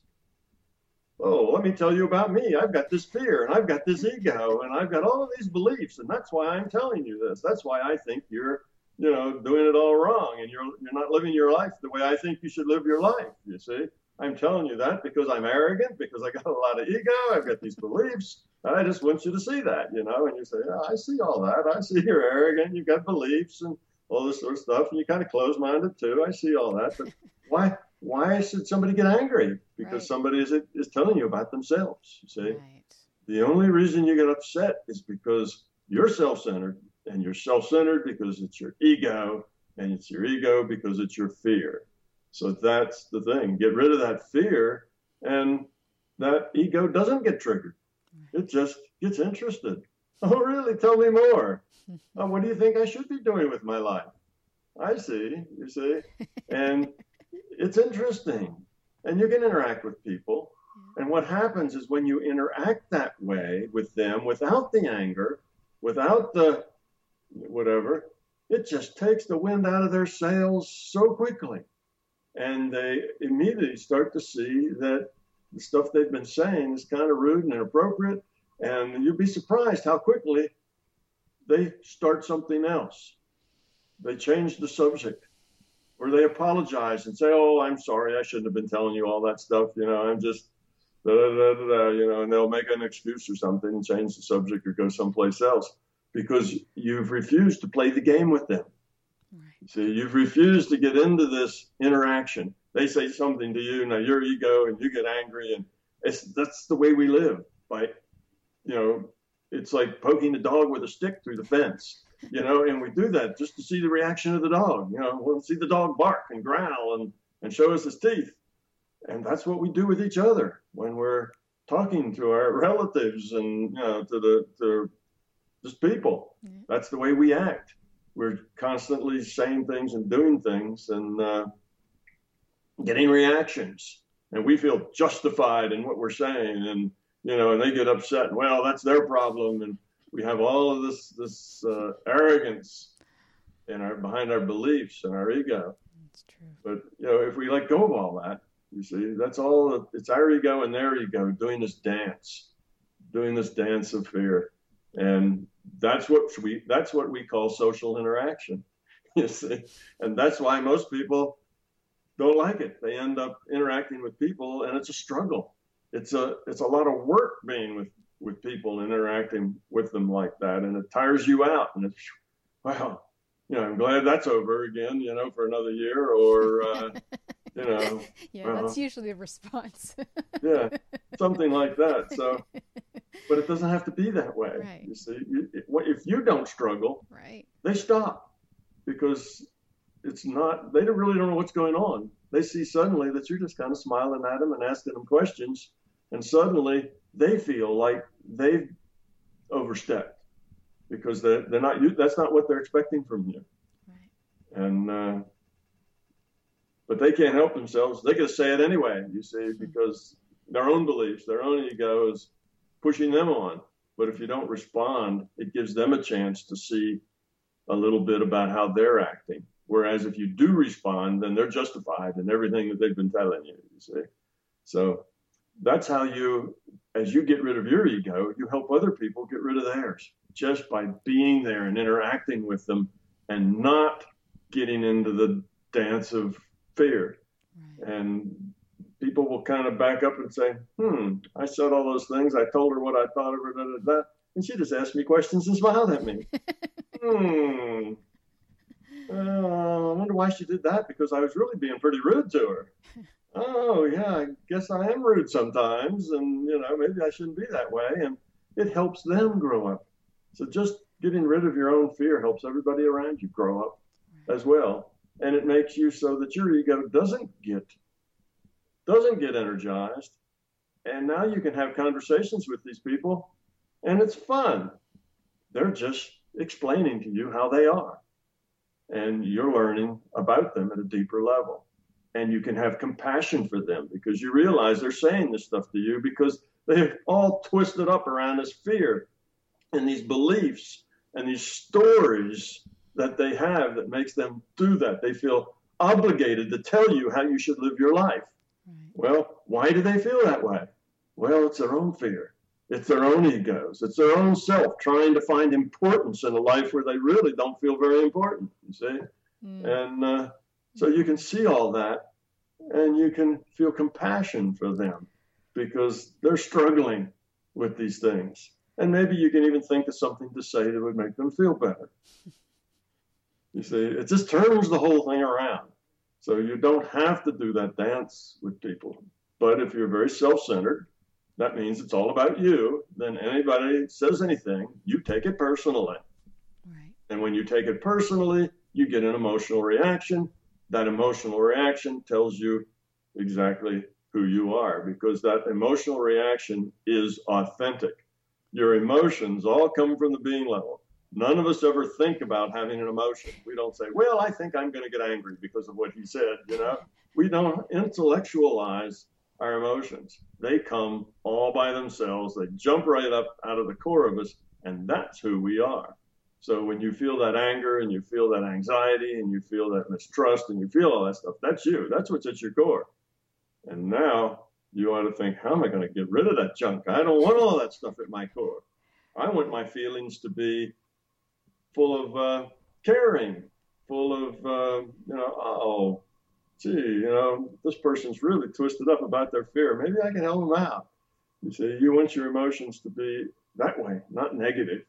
Speaker 3: Oh, let me tell you about me. I've got this fear and I've got this ego and I've got all of these beliefs, and that's why I'm telling you this. That's why I think you're, doing it all wrong and you're not living your life the way I think you should live your life. You see? I'm telling you that because I'm arrogant, because I got a lot of ego. I've got these beliefs. I just want you to see that, and you say, yeah, I see all that. I see you're arrogant. You've got beliefs and all this sort of stuff, and you're kind of closed-minded too. I see all that, but why should somebody get angry? Because
Speaker 2: right.
Speaker 3: somebody is telling you about themselves, you see?
Speaker 2: Right.
Speaker 3: The only reason you get upset is because you're self-centered, and you're self-centered because it's your ego, and it's your ego because it's your fear. So that's the thing. Get rid of that fear, and that ego doesn't get triggered. It just gets interested. Oh, really? Tell me more. Oh, what do you think I should be doing with my life? I see, you see. And it's interesting. And you can interact with people. And what happens is when you interact that way with them, without the anger, without the whatever, it just takes the wind out of their sails so quickly. And they immediately start to see that the stuff they've been saying is kind of rude and inappropriate. And you'd be surprised how quickly they start something else. They change the subject, or they apologize and say, "Oh, I'm sorry, I shouldn't have been telling you all that stuff. I'm just da da da da da," and they'll make an excuse or something and change the subject or go someplace else because you've refused to play the game with them. Right. See, you've refused to get into this interaction. They say something to you, now your ego, and you get angry, and that's the way we live. It's like poking a dog with a stick through the fence, and we do that just to see the reaction of the dog. We'll see the dog bark and growl and show us his teeth. And that's what we do with each other when we're talking to our relatives and, to just people. Mm-hmm. That's the way we act. We're constantly saying things and doing things and getting reactions. And we feel justified in what we're saying. And they get upset. And, well, that's their problem. And we have all of this arrogance behind our beliefs and our ego. That's true. But, if we let go of all that, you see, that's all. It's our ego and their ego doing this dance of fear. And that's what we call social interaction, you see. And that's why most people don't like it. They end up interacting with people, and it's a struggle. It's a lot of work being with people and interacting with them like that, and it tires you out. And it's, wow, I'm glad that's over again, for another year, or
Speaker 2: yeah, that's usually a response.
Speaker 3: Yeah, something like that. So, but it doesn't have to be that way.
Speaker 2: Right.
Speaker 3: You see, if you don't struggle,
Speaker 2: right, they
Speaker 3: stop because they really don't know what's going on. They see suddenly that you're just kind of smiling at them and asking them questions, and suddenly they feel like they've overstepped because they're not. That's not what they're expecting from you. Right. And but they can't help themselves. They're going to say it anyway, you see, because their own beliefs, their own ego is pushing them on. But if you don't respond, it gives them a chance to see a little bit about how they're acting. Whereas if you do respond, then they're justified in everything that they've been telling you, you see. So that's how as you get rid of your ego, you help other people get rid of theirs, just by being there and interacting with them and not getting into the dance of fear. Right. And people will kind of back up and say, I said all those things. I told her what I thought of her, and she just asked me questions and smiled at me. I wonder why she did that, because I was really being pretty rude to her. Oh, yeah, I guess I am rude sometimes, and, maybe I shouldn't be that way. And it helps them grow up. So just getting rid of your own fear helps everybody around you grow up as well. And it makes you so that your ego doesn't get energized. And now you can have conversations with these people, and it's fun. They're just explaining to you how they are. And you're learning about them at a deeper level. And you can have compassion for them because you realize they're saying this stuff to you because they're all twisted up around this fear and these beliefs and these stories that they have that makes them do that. They feel obligated to tell you how you should live your life. Right. Well, why do they feel that way? Well, it's their own fear. It's their own egos. It's their own self trying to find importance in a life where they really don't feel very important, you see? And so you can see all that, and you can feel compassion for them because they're struggling with these things. And maybe you can even think of something to say that would make them feel better. You see, it just turns the whole thing around. So you don't have to do that dance with people. But if you're very self-centered, that means it's all about you. Then anybody says anything, you take it personally. Right. And when you take it personally, you get an emotional reaction. That emotional reaction tells you exactly who you are, because that emotional reaction is authentic. Your emotions all come from the being level. None of us ever think about having an emotion. We don't say, well, I think I'm going to get angry because of what he said, We don't intellectualize our emotions. They come all by themselves. They jump right up out of the core of us, and that's who we are. So when you feel that anger and you feel that anxiety and you feel that mistrust and you feel all that stuff, that's you. That's what's at your core. And now you ought to think, how am I going to get rid of that junk? I don't want all that stuff at my core. I want my feelings to be full of caring, full of, oh, gee, this person's really twisted up about their fear. Maybe I can help them out. You see, you want your emotions to be that way, not negative.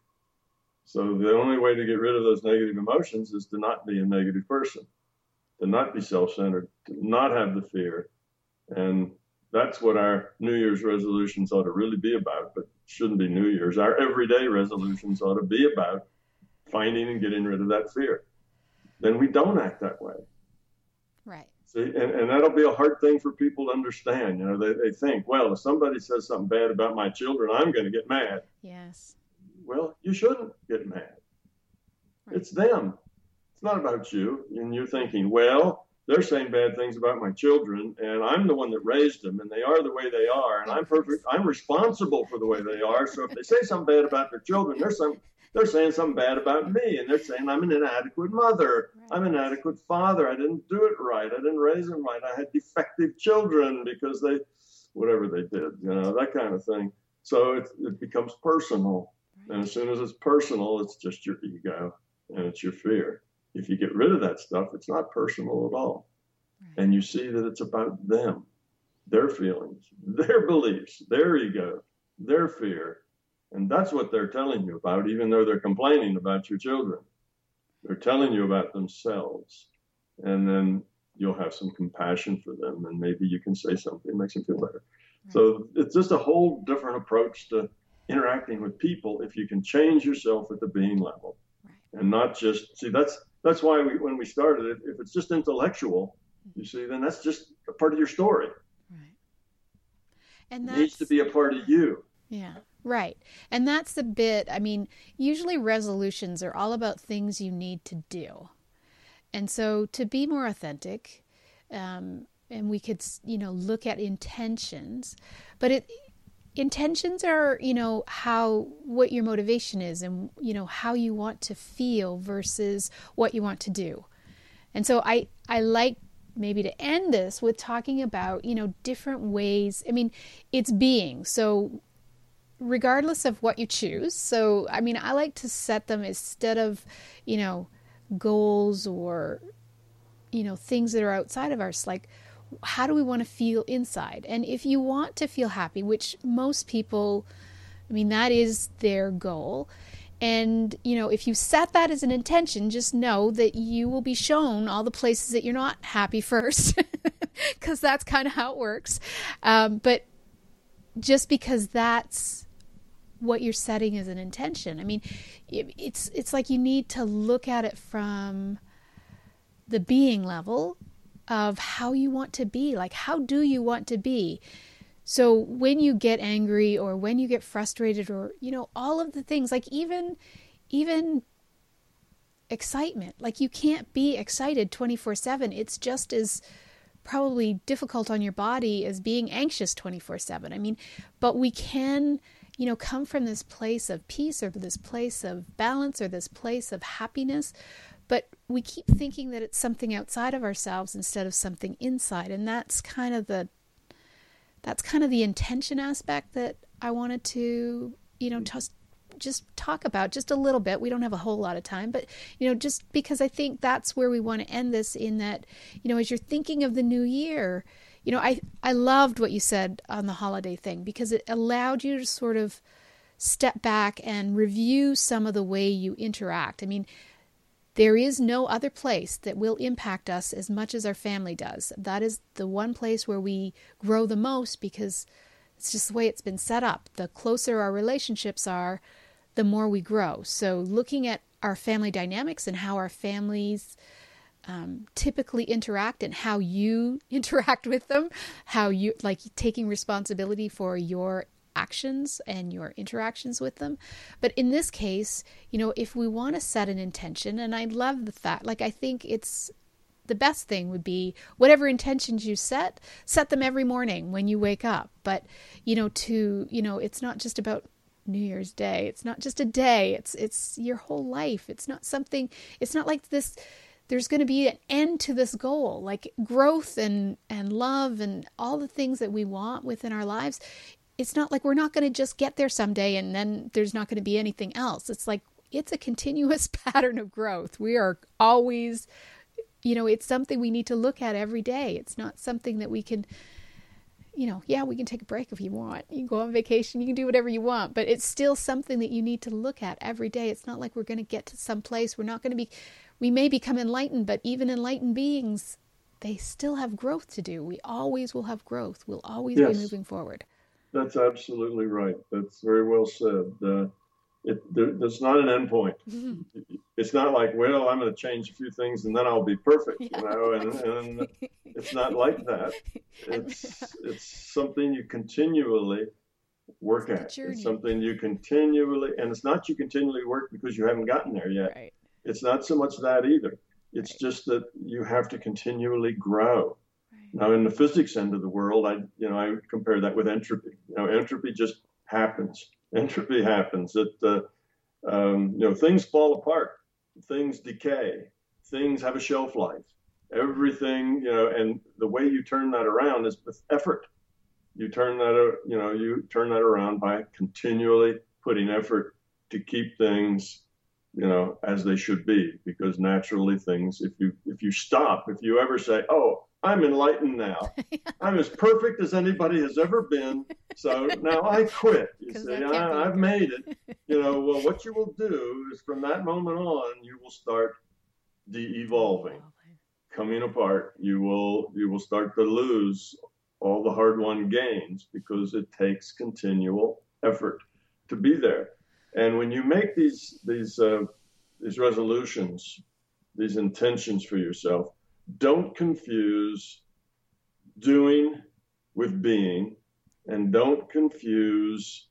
Speaker 3: So the only way to get rid of those negative emotions is to not be a negative person, to not be self-centered, to not have the fear. And that's what our New Year's resolutions ought to really be about, but shouldn't be New Year's. Our everyday resolutions ought to be about finding and getting rid of that fear. Then we don't act that way.
Speaker 2: Right.
Speaker 3: See, and that'll be a hard thing for people to understand. They think, well, if somebody says something bad about my children, I'm going to get mad.
Speaker 2: Yes.
Speaker 3: Well, you shouldn't get mad. Right. It's them. It's not about you. And you're thinking, well, they're saying bad things about my children, and I'm the one that raised them, and they are the way they are, and I'm perfect. I'm responsible for the way they are. So if they say something bad about their children, they're saying something bad about me, and they're saying I'm an inadequate mother. Right. I'm an inadequate father. I didn't do it right. I didn't raise them right. I had defective children because whatever they did, that kind of thing. So it becomes personal. Right. And as soon as it's personal, it's just your ego and it's your fear. If you get rid of that stuff, it's not personal at all. Right. And you see that it's about them, their feelings, their beliefs, their ego, their fear. And that's what they're telling you about, even though they're complaining about your children. They're telling you about themselves. And then you'll have some compassion for them, and maybe you can say something that makes them feel better. Right. So it's just a whole different approach to interacting with people if you can change yourself at the being level. Right. And not just, see, that's why when we started it, if it's just intellectual, you see, then that's just a part of your story.
Speaker 2: Right. And
Speaker 3: it needs to be a part of you.
Speaker 2: Yeah. Right. And that's the bit, usually resolutions are all about things you need to do. And so to be more authentic, and we could, look at intentions, but intentions are, what your motivation is and, how you want to feel versus what you want to do. And so I like maybe to end this with talking about, different ways. It's being. So regardless of what you choose. So, I like to set them instead of, goals or, things that are outside of us, like, how do we want to feel inside? And if you want to feel happy, which most people, that is their goal. And, if you set that as an intention, just know that you will be shown all the places that you're not happy first, because that's kind of how it works. But just because that's what you're setting as an intention, it's like you need to look at it from the being level of how you want to be. Like, how do you want to be? So when you get angry or when you get frustrated or, all of the things, like even excitement, like you can't be excited 24/7. It's just as probably difficult on your body as being anxious 24/7. But we can, come from this place of peace or this place of balance or this place of happiness. But we keep thinking that it's something outside of ourselves instead of something inside. And that's kind of the intention aspect that I wanted to, just talk about just a little bit. We don't have a whole lot of time, but, just because I think that's where we want to end this, in that, as you're thinking of the new year, I loved what you said on the holiday thing, because it allowed you to sort of step back and review some of the way you interact. There is no other place that will impact us as much as our family does. That is the one place where we grow the most, because it's just the way it's been set up. The closer our relationships are, the more we grow. So looking at our family dynamics and how our families typically interact and how you interact with them, how you, like, taking responsibility for your actions and your interactions with them. But in this case, if we want to set an intention, and I love the fact, I think it's the best thing would be whatever intentions you set them every morning when you wake up. But, it's not just about New Year's Day. It's not just a day. It's your whole life. It's not like this. There's going to be an end to this goal, like growth and love and all the things that we want within our lives. It's not like we're not going to just get there someday and then there's not going to be anything else. It's like it's a continuous pattern of growth. We are always, it's something we need to look at every day. It's not something that we can, we can take a break if you want. You can go on vacation, you can do whatever you want, but it's still something that you need to look at every day. It's not like we're going to get to some place. We may become enlightened, but even enlightened beings, they still have growth to do. We always will have growth. We'll always be moving forward.
Speaker 3: That's absolutely right. That's very well said. There's not an end point. Mm-hmm. It's not like, well, I'm going to change a few things and then I'll be perfect, and it's not like that. It's something you continually work at. It's something you continually, and it's not you continually work because you haven't gotten there yet.
Speaker 2: Right.
Speaker 3: It's not so much that either. It's just that you have to continually grow. Right. Now, in the physics end of the world, I compare that with entropy. Entropy just happens. Entropy happens. Things fall apart, things decay, things have a shelf life. Everything, and the way you turn that around is with effort. You turn that around by continually putting effort to keep things as they should be, because naturally things, if you ever say, oh, I'm enlightened now, I'm as perfect as anybody has ever been, so now I quit. You see, I've made it. Well, what you will do is from that moment on, you will start de-evolving, coming apart. You will start to lose all the hard-won gains because it takes continual effort to be there. And when you make these resolutions, these intentions for yourself, don't confuse doing with being, and don't confuse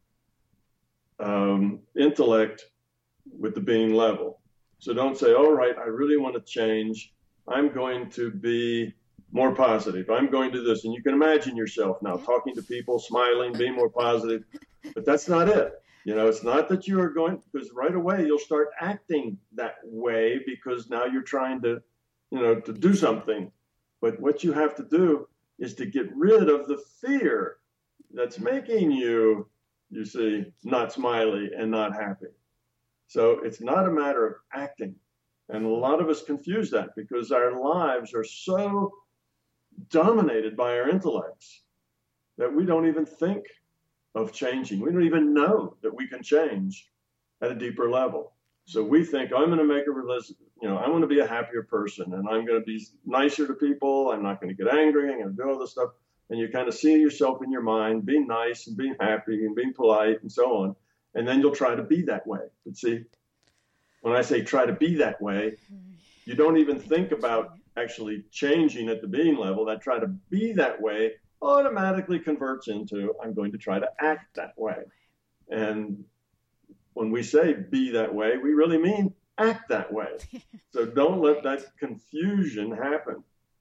Speaker 3: intellect with the being level. So don't say, all right, I really want to change. I'm going to be more positive. I'm going to do this. And you can imagine yourself now talking to people, smiling, being more positive. But that's not it. It's not that you are going, because right away you'll start acting that way because now you're trying to do something. But what you have to do is to get rid of the fear that's making you see, not smiley and not happy. So it's not a matter of acting. And a lot of us confuse that because our lives are so dominated by our intellects that we don't even think of changing. We don't even know that we can change at a deeper level. So we think, I'm going to make I want to be a happier person, and I'm going to be nicer to people. I'm not going to get angry. I'm going to do all this stuff. And you kind of see yourself in your mind being nice and being happy and being polite and so on. And then you'll try to be that way. But see, when I say try to be that way, you don't even think about actually changing at the being level. That try to be that way automatically converts into, I'm going to try to act that way. And when we say be that way, we really mean act that way. So don't let that confusion happen.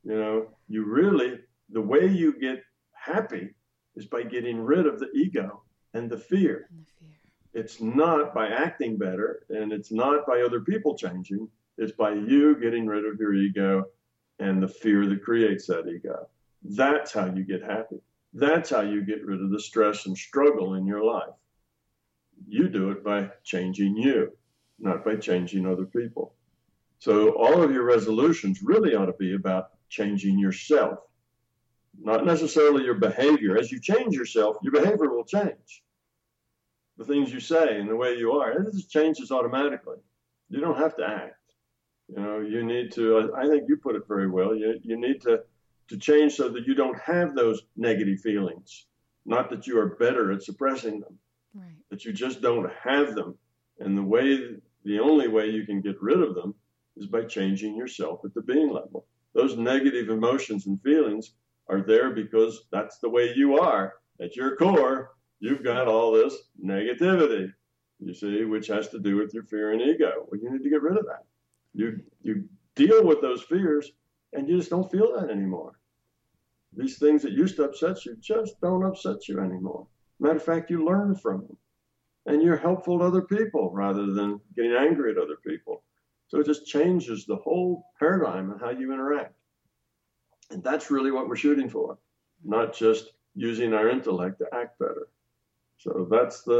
Speaker 3: The way you get happy is by getting rid of the ego and the fear. It's not by acting better, and it's not by other people changing. It's by you getting rid of your ego and the fear that creates that ego. That's how you get happy. That's how you get rid of the stress and struggle in your life. You do it by changing you, not by changing other people. So all of your resolutions really ought to be about changing yourself, not necessarily your behavior. As you change yourself, your behavior will change. The things you say and the way you are, it just changes automatically. You don't have to act. You need to, I think you put it very well, you need to change so that you don't have those negative feelings. Not that you are better at suppressing them, right, but you just don't have them. And the only way you can get rid of them is by changing yourself at the being level. Those negative emotions and feelings are there because that's the way you are. At your core, you've got all this negativity, you see, which has to do with your fear and ego. Well, you need to get rid of that. You deal with those fears, and you just don't feel that anymore. These things that used to upset you just don't upset you anymore. Matter of fact, you learn from them. And you're helpful to other people rather than getting angry at other people. So it just changes the whole paradigm of how you interact. And that's really what we're shooting for, not just using our intellect to act better. So that's the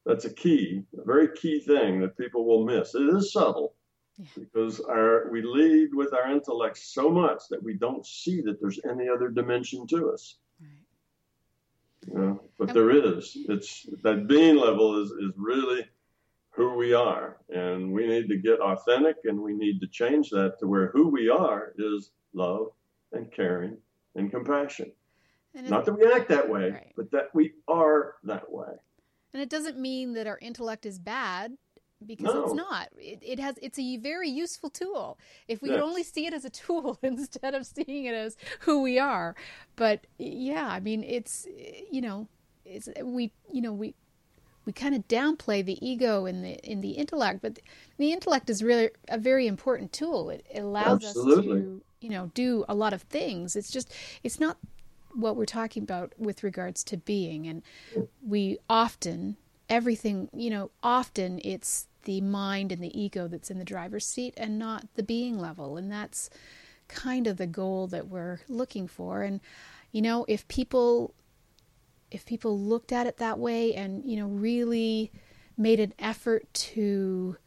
Speaker 3: that's a very key thing that people will miss. It is subtle because we lead with our intellect so much that we don't see that there's any other dimension to us. Right. But there is. It's that being level is really who we are, and we need to get authentic, and we need to change that to where who we are is love and caring and compassion. And not that we act that way, right, but that we are that way.
Speaker 2: And it doesn't mean that our intellect is bad, because it's not. It's a very useful tool if we could only see it as a tool instead of seeing it as who we are. But yeah, I mean, we kind of downplay the ego in the intellect, but the intellect is really a very important tool. It allows us to do a lot of things. It's not what we're talking about with regards to being. And we often it's the mind and the ego that's in the driver's seat and not the being level. And that's kind of the goal that we're looking for. And, if people looked at it that way and, really made an effort to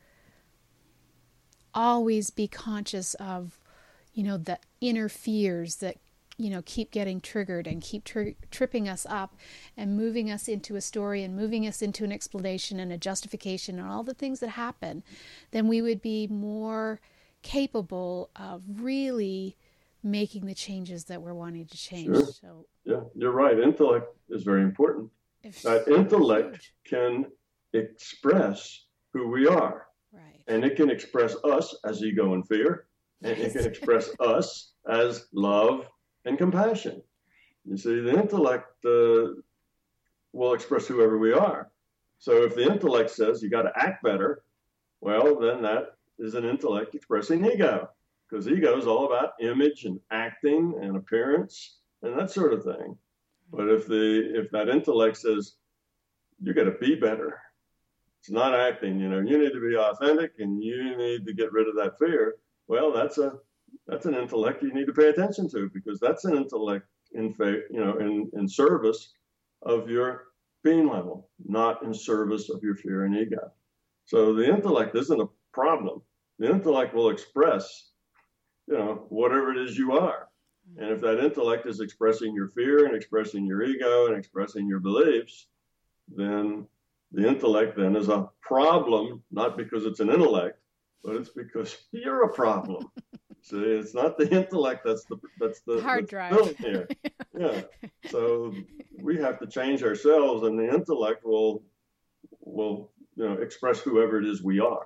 Speaker 2: always be conscious of, the inner fears that keep getting triggered and keep tripping us up and moving us into a story and moving us into an explanation and a justification and all the things that happen, then we would be more capable of really making the changes that we're wanting to change.
Speaker 3: Sure.
Speaker 2: So,
Speaker 3: yeah, you're right. Intellect is very important. Intellect can express who we are.
Speaker 2: Right.
Speaker 3: And it can express us as ego and fear. And it can express us as love and compassion. You see, the intellect will express whoever we are. So if the intellect says you got to act better, well, then that is an intellect expressing ego, because ego is all about image and acting and appearance and that sort of thing. But if that intellect says you got to be better, it's not acting. You need to be authentic and you need to get rid of that fear. Well, that's an intellect you need to pay attention to, because that's an intellect in service of your being level, not in service of your fear and ego. So the intellect isn't a problem. The intellect will express, whatever it is you are. And if that intellect is expressing your fear and expressing your ego and expressing your beliefs, then the intellect then is a problem, not because it's an intellect, but it's because you're a problem. See, it's not the intellect that's the
Speaker 2: hard drive
Speaker 3: here. Yeah. So we have to change ourselves, and the intellect will express whoever it is we are.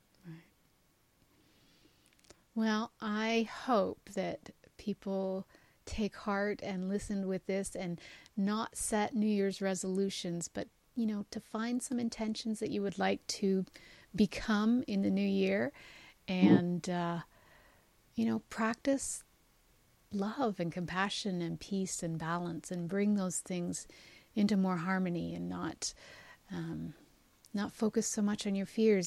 Speaker 2: Well, I hope that people take heart and listen with this and not set New Year's resolutions, but to find some intentions that you would like to become in the new year, and practice love and compassion and peace and balance, and bring those things into more harmony, and not focus so much on your fears.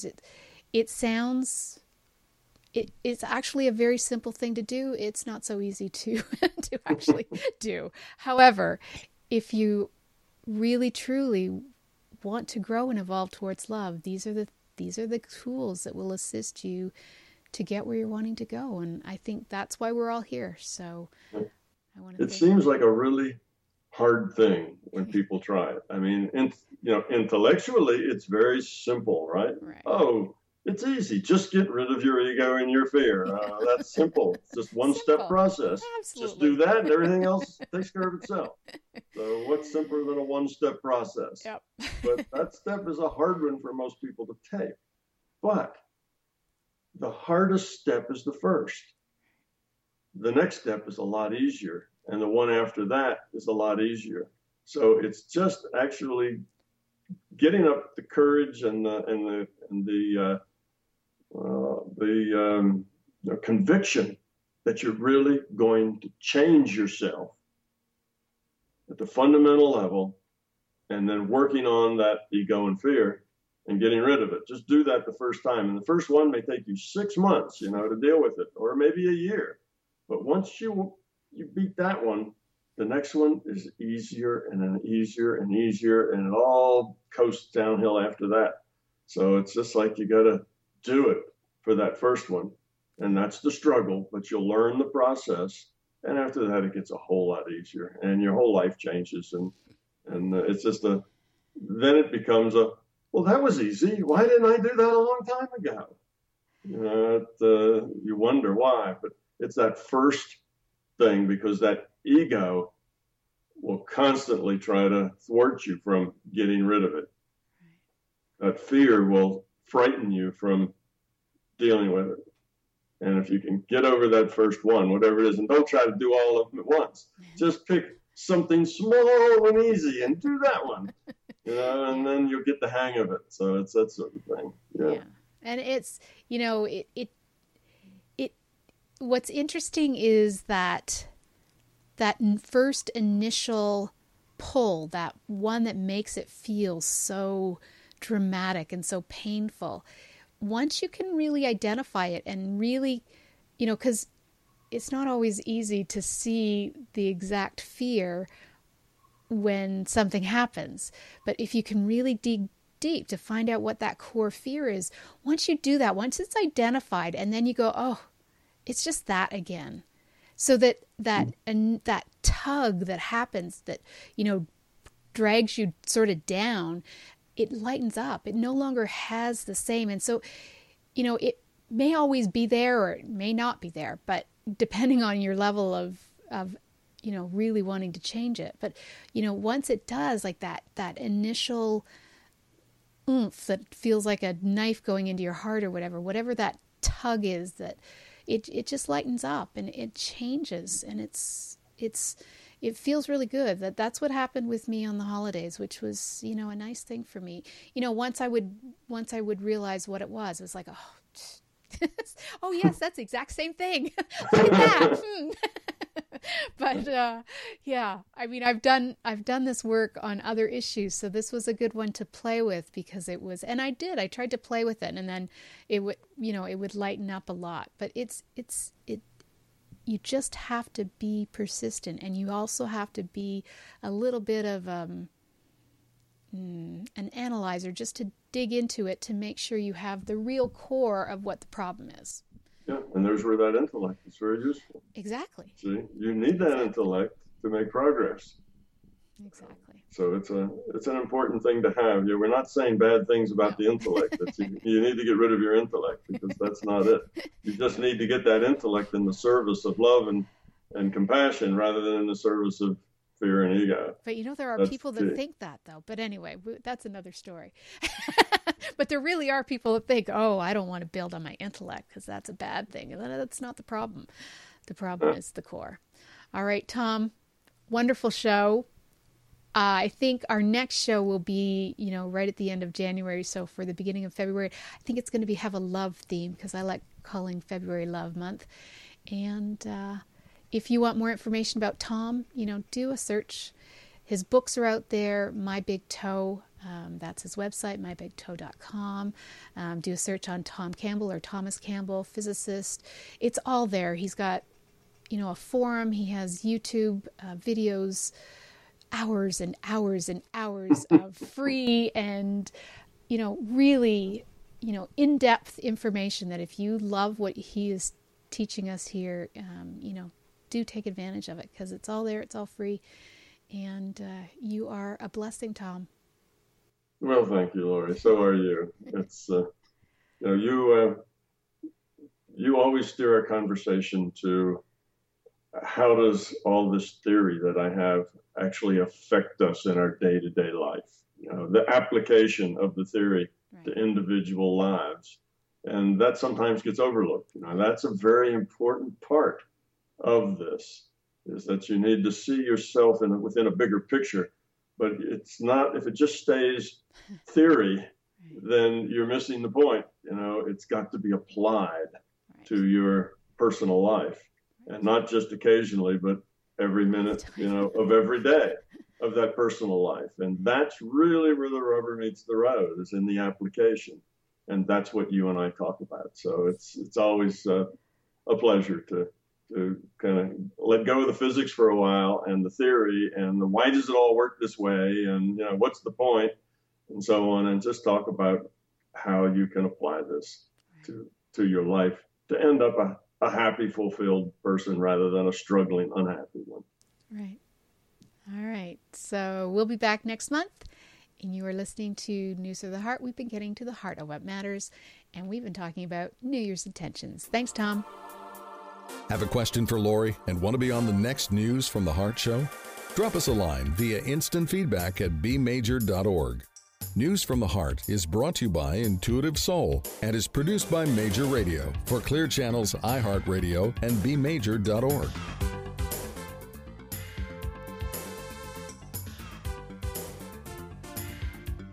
Speaker 2: It's actually a very simple thing to do. It's not so easy to actually do. However, if you really truly want to grow and evolve towards love, these are the tools that will assist you to get where you're wanting to go. And I think that's why we're all here. So I want to.
Speaker 3: It seems like a really hard thing when people try it. I mean, intellectually, it's very simple, right? Oh, it's easy. Just get rid of your ego and your fear. That's simple. It's just one-step process.
Speaker 2: Absolutely.
Speaker 3: Just do that, and everything else takes care of itself. So what's simpler than a one-step process?
Speaker 2: Yep.
Speaker 3: But that step is a hard one for most people to take. But the hardest step is the first. The next step is a lot easier, and the one after that is a lot easier. So it's just actually getting up the courage and the conviction that you're really going to change yourself at the fundamental level, and then working on that ego and fear and getting rid of it. Just do that the first time. And the first one may take you 6 months, to deal with it, or maybe a year. But once you beat that one, the next one is easier and then easier and easier, and it all coasts downhill after that. So it's just like you got to do it for that first one. And that's the struggle, but you'll learn the process. And after that, it gets a whole lot easier and your whole life changes. And it's just then it becomes well, that was easy. Why didn't I do that a long time ago? You wonder why, but it's that first thing, because that ego will constantly try to thwart you from getting rid of it. That fear will frighten you from dealing with it. And if you can get over that first one, whatever it is, and don't try to do all of them at once, just pick something small and easy and do that one, and then you'll get the hang of it. So it's that sort of thing. Yeah.
Speaker 2: And it's, what's interesting is that first initial pull, that one that makes it feel so dramatic and so painful, once you can really identify it and really, because it's not always easy to see the exact fear when something happens. But if you can really dig deep to find out what that core fear is, once you do that, once it's identified, and then you go, oh, it's just that again. So that tug that happens that, drags you sort of down, it lightens up. It no longer has the same. And so, it may always be there or it may not be there, but depending on your level of really wanting to change it. But, once it does, like that initial oomph that feels like a knife going into your heart or whatever that tug is, that it just lightens up and it changes, and it feels really good. That's what happened with me on the holidays, which was, a nice thing for me. Once I would realize what it was like, oh, oh yes, that's the exact same thing. Look at that. But yeah, I mean, I've done this work on other issues, so this was a good one to play with, because it was, and I tried to play with it, and then it would lighten up a lot. But you just have to be persistent, and you also have to be a little bit of an analyzer, just to dig into it to make sure you have the real core of what the problem is.
Speaker 3: Yeah, and there's where that intellect is very useful.
Speaker 2: Exactly.
Speaker 3: See, you need that intellect to make progress.
Speaker 2: Exactly.
Speaker 3: So it's an important thing to have. We're not saying bad things about the intellect. You need to get rid of your intellect, because that's not it. You just need to get that intellect in the service of love and compassion, rather than in the service of fear and ego.
Speaker 2: But there are people that think that, though. But anyway, that's another story. But there really are people that think, oh, I don't want to build on my intellect because that's a bad thing. And that's not the problem. The problem is the core. All right, Tom, wonderful show. I think our next show will be, right at the end of January. So for the beginning of February, I think it's going to have a love theme, because I like calling February Love Month. And if you want more information about Tom, do a search. His books are out there. My Big Toe, that's his website, mybigtoe.com. Do a search on Tom Campbell or Thomas Campbell, physicist. It's all there. He's got, a forum. He has YouTube videos, hours and hours and hours of free and, really, in-depth information that if you love what he is teaching us here, do take advantage of it, because it's all there. It's all free. And you are a blessing, Tom.
Speaker 3: Well, thank you, Lori. So are you. It's, you always steer our conversation to how does all this theory that I have actually affect us in our day-to-day life? The application of the theory to individual lives. And that sometimes gets overlooked. That's a very important part of this, is that you need to see yourself within a bigger picture. But it's not, if it just stays theory, then you're missing the point. It's got to be applied to your personal life, and not just occasionally, but every minute, of every day of that personal life. And that's really where the rubber meets the road, is in the application. And that's what you and I talk about. So it's always a pleasure to to kind of let go of the physics for a while and the theory and the why does it all work this way and what's the point and so on, and just talk about how you can apply this to your life to end up a happy, fulfilled person rather than a struggling, unhappy one.
Speaker 2: Right. All right. So we'll be back next month. And you are listening to News of the Heart. We've been getting to the heart of what matters, and we've been talking about New Year's intentions. Thanks, Tom.
Speaker 1: Have a question for Lori and want to be on the next News from the Heart show? Drop us a line via instant feedback at bmajor.org. News from the Heart is brought to you by Intuitive Soul and is produced by Major Radio for Clear Channel's iHeartRadio and bmajor.org.